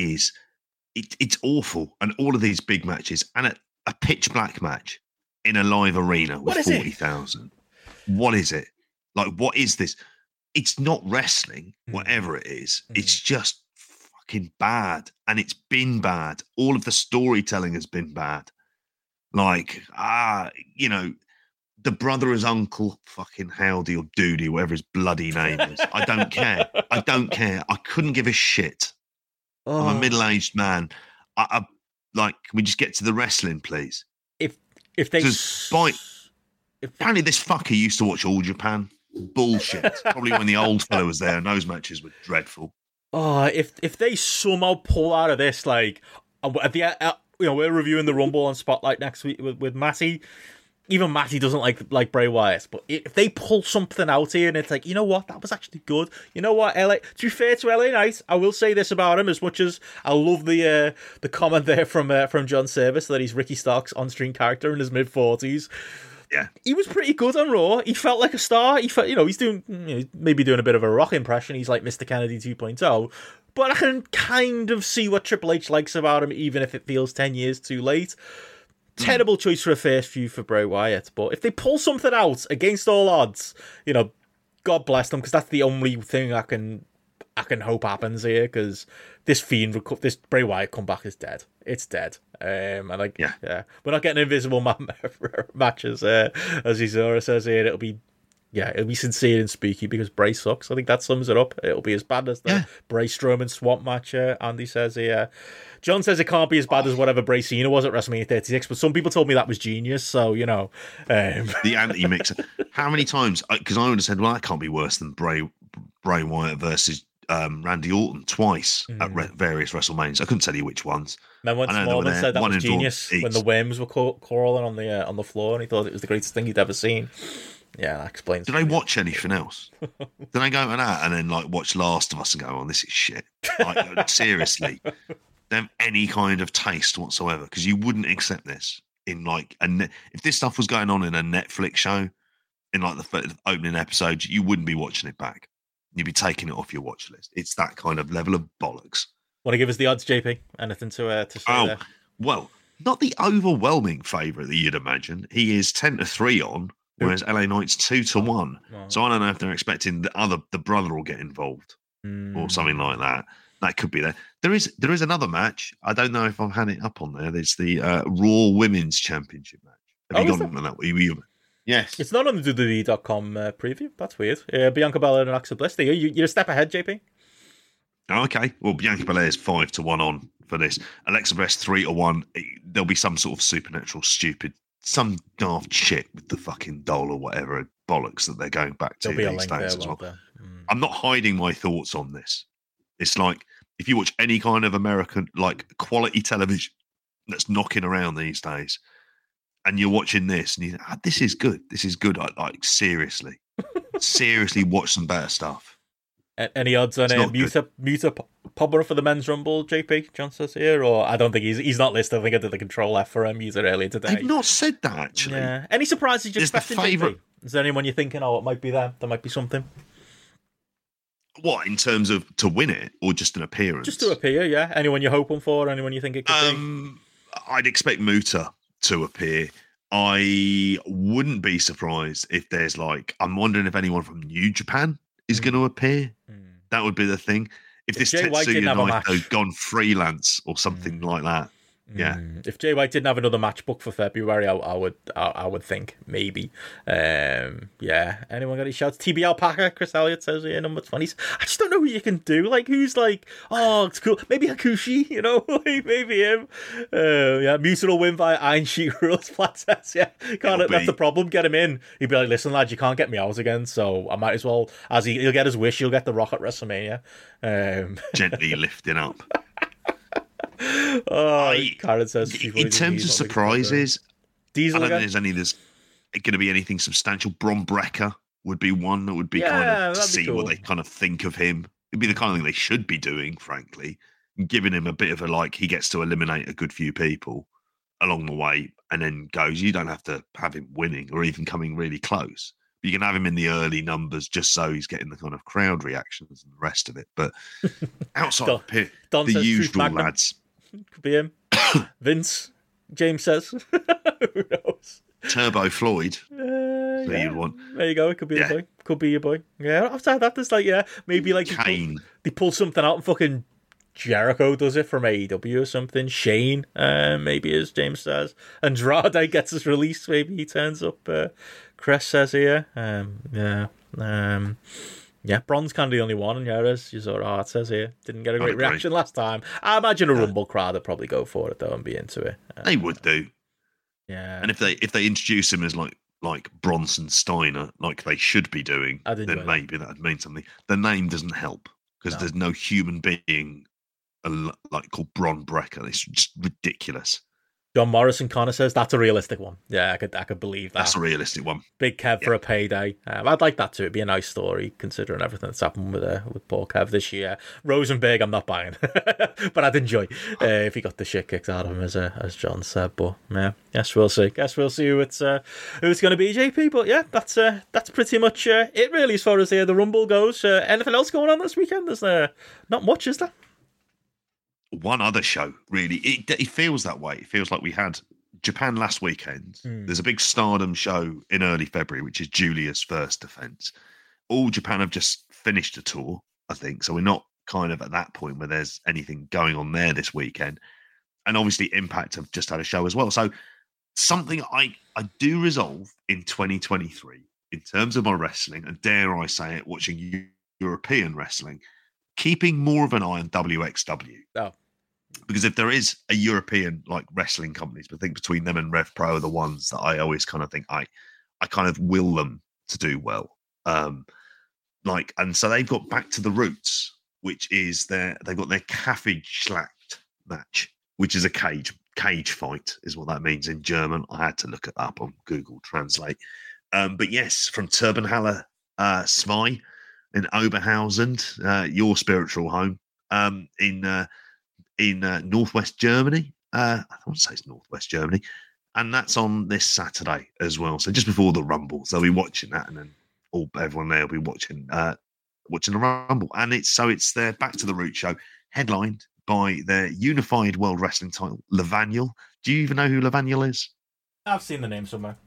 Speaker 3: It's awful. And all of these big matches and a pitch black match in a live arena with 40,000. What is it? Like, what is this? It's not wrestling, whatever it is. It's just fucking bad. And it's been bad. All of the storytelling has been bad. Like, the brother is Uncle fucking Howdy or Doody, whatever his bloody name is. I don't care. I couldn't give a shit. I'm a middle-aged man. I can we just get to the wrestling, please?
Speaker 2: If they...
Speaker 3: Apparently this fucker used to watch All Japan. Bullshit. Probably when the old fellow was there, and those matches were dreadful.
Speaker 2: If they somehow pull out of this, like at the we're reviewing the Rumble on Spotlight next week with Matty. Even Matty doesn't like Bray Wyatt, but if they pull something out here and it's like, you know what, that was actually good. You know what, to be fair to LA Knight, I will say this about him, as much as I love the comment there from John Service that he's Ricky Stark's on-screen character in his mid-40s.
Speaker 3: Yeah,
Speaker 2: he was pretty good on Raw. He felt like a star. He felt, he's doing, maybe doing a bit of a Rock impression. He's like Mr. Kennedy 2.0. But I can kind of see what Triple H likes about him, even if it feels 10 years too late. Terrible choice for a first feud for Bray Wyatt. But if they pull something out against all odds, God bless them, because that's the only thing I can hope happens here, because this this Bray Wyatt comeback is dead. It's dead. We're not getting Invisible Man matches, as Izora says here. It'll be sincere and spooky because Bray sucks. I think that sums it up. It'll be as bad as the Bray Strowman Swamp match. Andy says here. John says it can't be as bad as whatever Bray Cena was at WrestleMania 36, but some people told me that was genius. So
Speaker 3: the anti-mixer. How many times? Because I would have said, well, that can't be worse than Bray Wyatt versus Randy Orton twice at various WrestleManias. I couldn't tell you which ones.
Speaker 2: Then once Mormon said that was genius when the worms were crawling on the floor, and he thought it was the greatest thing he'd ever seen. Yeah, that explains.
Speaker 3: Do they watch anything else? Do they go to that and then like watch Last of Us and go, "Oh, this is shit"? Like, seriously, they have any kind of taste whatsoever? Because you wouldn't accept this in like if this stuff was going on in a Netflix show in like the opening episode, you wouldn't be watching it back. You'd be taking it off your watch list. It's that kind of level of bollocks.
Speaker 2: Want to give us the odds, JP? Anything to say there?
Speaker 3: Well, not the overwhelming favourite that you'd imagine. He is 10-3 on, whereas LA Knight's 2-1. Oh. So I don't know if they're expecting the brother will get involved or something like that. That could be there. There is another match. I don't know if I've had it up on there. There's the Raw Women's Championship match. Have you gone on that? Yes.
Speaker 2: It's not on the WWE.com preview. That's weird. Bianca Belair and Alexa Bliss. You're a step ahead, JP.
Speaker 3: Okay. Well, Bianca Belair is 5-1 on for this. Alexa Bliss 3-1. There'll be some sort of supernatural, stupid, some daft shit with the fucking doll or whatever bollocks that they're going back to these days as well. I'm not hiding my thoughts on this. It's like if you watch any kind of American like quality television that's knocking around these days, and you're watching this, and you think, this is good. This is good. Like seriously watch some better stuff.
Speaker 2: Any odds on Muta popping up for the men's rumble, JP? John says here, or I don't think he's not listed. I think I did the control F for Muta earlier today.
Speaker 3: I've not said that actually.
Speaker 2: Yeah. Any surprises you're expecting? JP? Is there anyone you're thinking, it might be there? There might be something.
Speaker 3: What in terms of to win it, or just an appearance?
Speaker 2: Just to appear, yeah. Anyone you're hoping for? Anyone you think it could be?
Speaker 3: I'd expect Muta to appear. I wouldn't be surprised if there's I'm wondering if anyone from New Japan is going to appear. That would be the thing. If this Tetsuya Naito had gone freelance or something like that. Yeah.
Speaker 2: If Jay White didn't have another match booked for February, I would think maybe. Yeah. Anyone got any shouts? TB Alpaca, Chris Elliott says here, number 20s. I just don't know who you can do. Who's it's cool. Maybe Hakushi, maybe him. Yeah. Muta will win via Iron Sheik rules. Platt says, yeah. That's the problem. Get him in. He'd be like, listen, lads, you can't get me out again, so I might as well, as he'll get his wish, he'll get the Rock at WrestleMania.
Speaker 3: Gently lifting up.
Speaker 2: Karen says
Speaker 3: in terms of surprises,
Speaker 2: Diesel
Speaker 3: I don't think there's going to be anything substantial. Bron Breakker would be one that would be kind of to see what they kind of think of him. It'd be the kind of thing they should be doing, frankly, giving him a bit of he gets to eliminate a good few people along the way, and then goes. You don't have to have him winning or even coming really close. You can have him in the early numbers just so he's getting the kind of crowd reactions and the rest of it. But outside the usual lads.
Speaker 2: Could be him. Vince, James says. Who knows?
Speaker 3: Turbo Floyd. You'd want.
Speaker 2: There you go. It could be your boy. Could be your boy. Yeah, outside that, there's maybe
Speaker 3: Kane.
Speaker 2: They pull something out and fucking Jericho does it from AEW or something. Shane, maybe, as James says. Andrade gets his release. Maybe he turns up. Chris says here. Yeah, Bron's kind of the only one, and as you saw, it says here, didn't get a great reaction last time. I imagine a Rumble crowd would probably go for it though and be into it.
Speaker 3: They would do.
Speaker 2: Yeah.
Speaker 3: And if they introduce him as like Bronson Steiner, like they should be doing, then maybe that would mean something. The name doesn't help because there's no human being called Bron Breakker. It's just ridiculous.
Speaker 2: John Morrison Connor says that's a realistic one. Yeah, I could believe that.
Speaker 3: That's a realistic one.
Speaker 2: Big Kev for a payday. I'd like that too. It'd be a nice story considering everything that's happened with poor Kev this year. Rosenberg, I'm not buying, but I'd enjoy if he got the shit kicked out of him, as John said. But yeah, guess we'll see. Who it's going to be, JP. But yeah, that's pretty much it really as far as the Rumble goes. Anything else going on this weekend? There's not much, is there?
Speaker 3: One other show, really. It feels that way. It feels like we had Japan last weekend. There's a big Stardom show in early February, which is Julia's first defense. All Japan have just finished a tour, I think. So we're not kind of at that point where there's anything going on there this weekend. And obviously Impact have just had a show as well. So something I do resolve in 2023 in terms of my wrestling, and dare I say it, watching European wrestling, keeping more of an eye on WXW.
Speaker 2: Oh.
Speaker 3: Because if there is a European wrestling companies, I think between them and Rev Pro are the ones that I always kind of think I kind of will them to do well. And so they've got Back to the Roots, which is they've got their Kampfschlacht match, which is a cage fight, is what that means in German. I had to look it up on Google Translate. But yes, from Turbenhalle Zwei in Oberhausen, your spiritual home, in northwest Germany. I want to say it's northwest Germany, and that's on this Saturday as well. So just before the Rumble, so we'll be watching that, and then everyone there will be watching the Rumble. And it's their Back to the Root show, headlined by their unified world wrestling title, Levaniel. Do you even know who Levaniel is?
Speaker 2: I've seen the name somewhere.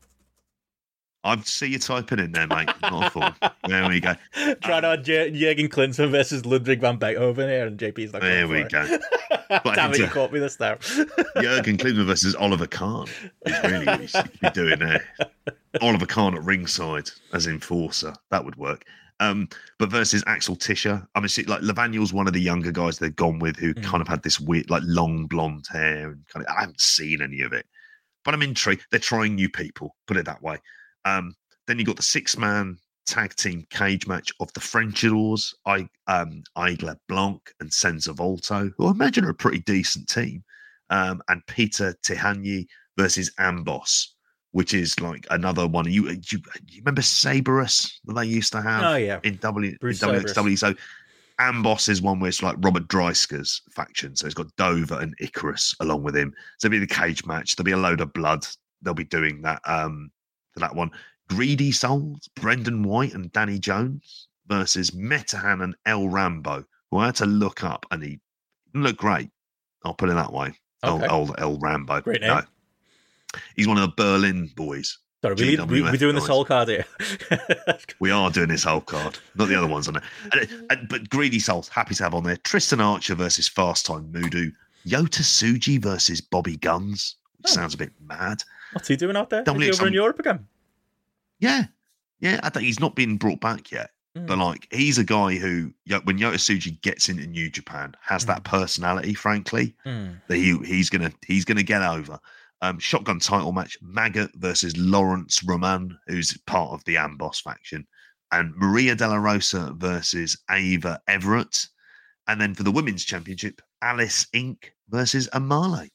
Speaker 3: I see you typing in there, mate. Not a fool. There we go.
Speaker 2: Trying on Jürgen Klinsmann versus Ludwig van Beethoven here, and JP's like,
Speaker 3: there we go.
Speaker 2: Damn it, you caught me this time.
Speaker 3: Jürgen Klinsmann versus Oliver Kahn is really what you should be doing there. Oliver Kahn at ringside as enforcer. That would work. But versus Axel Tischer. I mean, see, like Levaniel's one of the younger guys they've gone with who kind of had this weird, like long blonde hair, and kind of I haven't seen any of it, but I'm intrigued. They're trying new people, put it that way. Then you got the 6-man tag team cage match of the Frenchadors, Igla Blanc and Senza Volto, who I imagine are a pretty decent team, and Peter Tihanyi versus Amboss, which is like another one. You remember Saberus that they used to have?
Speaker 2: Oh, yeah.
Speaker 3: In WXW. So Amboss is one where it's like Robert Dreisker's faction. So it's got Dover and Icarus along with him. So it'll be the cage match. There'll be a load of blood. They'll be doing that for that one. Greedy Souls, Brendan White and Danny Jones versus Metahan and El Rambo, who I had to look up, and he didn't look great. I'll put it that way.
Speaker 2: Okay.
Speaker 3: Old El Rambo.
Speaker 2: Great name.
Speaker 3: No. He's one of the Berlin boys.
Speaker 2: Sorry, we're doing this whole card here.
Speaker 3: We are doing this whole card, not the other ones on it. But Greedy Souls, happy to have on there. Tristan Archer versus Fast Time Mudu. Yota Tsuji versus Bobby Guns, which sounds a bit mad.
Speaker 2: What's he doing out there? Is he over in Europe again?
Speaker 3: Yeah. I think he's not been brought back yet. But like, he's a guy who, when Yota Tsuji gets into New Japan, has that personality, frankly, that he's gonna get over. Shotgun title match: Maggot versus Lawrence Roman, who's part of the Amboss faction, and Maria De La Rosa versus Ava Everett. And then for the women's championship, Alice Inc. versus Amale.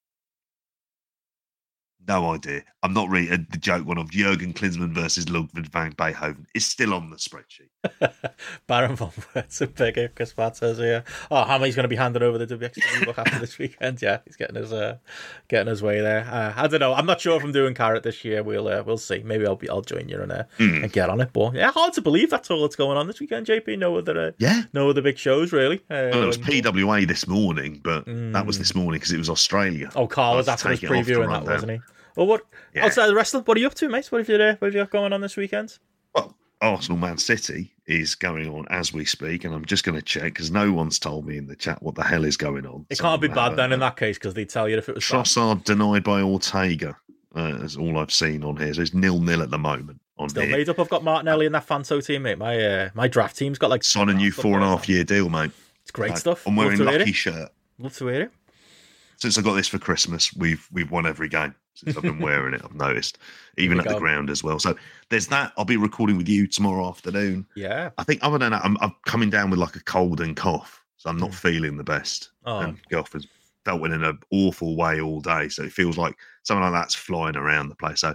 Speaker 3: No idea. I'm not really the joke one of Jürgen Klinsmann versus Ludwig van Beethoven is still on the spreadsheet.
Speaker 2: Baron von Wertz and bigger, Chris Platt says here. Oh, Hammer's going to be handed over the WXW book after this weekend. Yeah, he's getting his way there. I don't know. I'm not sure if I'm doing Carrot this year. We'll see. Maybe I'll join you and get on it. But yeah, hard to believe that's all that's going on this weekend. JP, no other big shows really.
Speaker 3: Well, it was PWA this morning, but that was this morning because it was Australia.
Speaker 2: Oh, Carl was after previewing that, wasn't he? Well, outside the wrestling, what are you up to, mate? What have you got going on this weekend?
Speaker 3: Well, Arsenal Man City is going on as we speak, and I'm just going to check because no one's told me in the chat what the hell is going on.
Speaker 2: It can't be bad then in that case because they'd tell you if it was
Speaker 3: Trossard denied by Ortega. That's all I've seen on here. So it's 0-0 at the moment.
Speaker 2: Still made up. I've got Martinelli in that Fanto team, mate. My draft team's got like
Speaker 3: sign a new 4.5-year deal, mate.
Speaker 2: It's great stuff.
Speaker 3: I'm wearing a Lucky shirt.
Speaker 2: Love to hear it.
Speaker 3: Since I got this for Christmas, we've won every game. Since I've been wearing it, I've noticed, even at the ground as well. So there's that. I'll be recording with you tomorrow afternoon.
Speaker 2: Yeah.
Speaker 3: I think other than that, I'm coming down with like a cold and cough, so I'm not feeling the best. And Golf has felt in an awful way all day, so it feels like something like that's flying around the place. So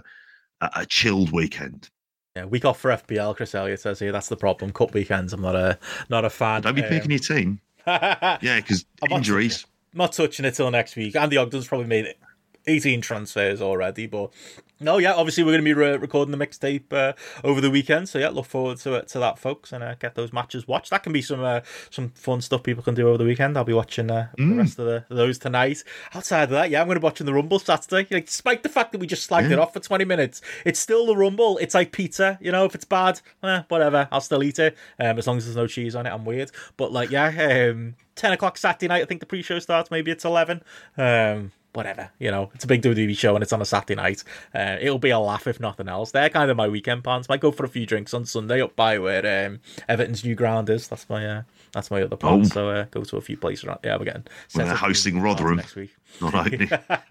Speaker 3: a chilled weekend.
Speaker 2: Yeah, week off for FPL. Chris Elliott says here that's the problem. Cup weekends. I'm not a fan.
Speaker 3: Don't be picking your team. Yeah, because injuries.
Speaker 2: Not touching it till next week. Andy Ogden's probably made it 18 transfers already, but no, yeah, obviously we're going to be recording the mixtape over the weekend, so yeah, look forward to that, folks, and get those matches watched. That can be some fun stuff people can do over the weekend. I'll be watching the rest of those tonight. Outside of that, yeah, I'm going to be watching the Rumble Saturday. Like, despite the fact that we just slagged it off for 20 minutes, it's still the Rumble. It's like pizza, if it's bad, whatever, I'll still eat it, as long as there's no cheese on it. I'm weird, but like, yeah, 10 o'clock Saturday night, I think the pre-show starts. Maybe it's 11. Whatever, it's a big WWE show and it's on a Saturday night. It'll be a laugh if nothing else. They're kind of my weekend plans. Might go for a few drinks on Sunday up by where Everton's new ground is. That's my other plan. So go to a few places around. Yeah, we're getting.
Speaker 3: When they're hosting Rotherham
Speaker 2: next week.
Speaker 3: Not opening.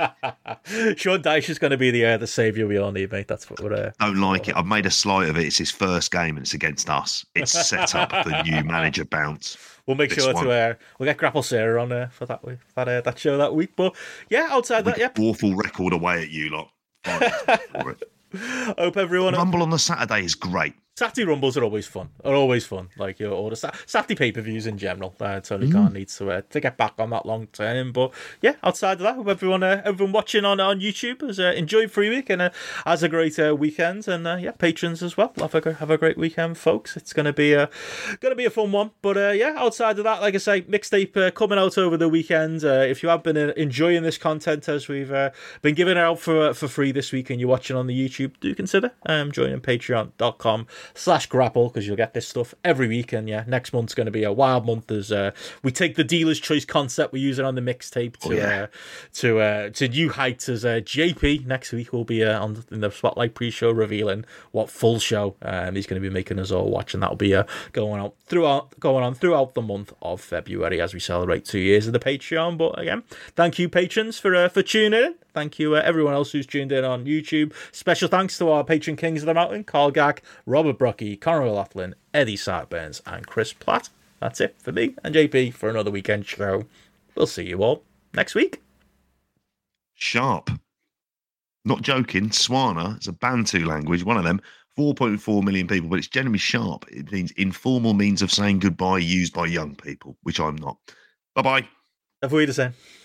Speaker 2: Sean Dyche is going to be the saviour we all need, mate. That's what we're.
Speaker 3: Don't like it. I've made a slight of it. It's his first game and it's against us. It's set up the new manager bounce.
Speaker 2: We'll make sure to we'll get Grapple Sarah on for that week, that show that week. But yeah, outside that, yeah,
Speaker 3: awful record away at you lot.
Speaker 2: Hope everyone.
Speaker 3: Rumble on the Saturday is great.
Speaker 2: Saturday Rumbles are always fun. Like or the Saturday pay-per-views in general. Tony Khan needs to get back on that long term. But yeah, outside of that, hope everyone watching on YouTube has enjoyed free week and has a great weekend. And yeah, patrons as well. Have a great weekend, folks. It's gonna be a fun one. But yeah, outside of that, like I say, mixtape coming out over the weekend. If you have been enjoying this content as we've been giving it out for free this week, and you're watching on the YouTube, do consider joining patreon.com/grapple, because you'll get this stuff every week. And yeah, next month's going to be a wild month as we take the dealer's choice concept we're using on the mixtape to new heights. As JP next week will be in the Spotlight pre-show revealing what full show he's going to be making us all watch, and that'll be going on throughout the month of February as we celebrate 2 years of the Patreon. But again, thank you patrons for tuning in. Thank you everyone else who's tuned in on YouTube. Special thanks to our patron kings of the mountain: Carl Gag, Robert Brocky, Conor O'Loughlin, Eddie Sartburns, and Chris Platt. That's it for me and JP for another weekend show. We'll see you all next week.
Speaker 3: Sharp. Not joking. Swana is a Bantu language, one of them. 4.4 million people, but it's generally sharp. It means informal means of saying goodbye used by young people, which I'm not. Bye-bye.
Speaker 2: Auf Wiedersehen.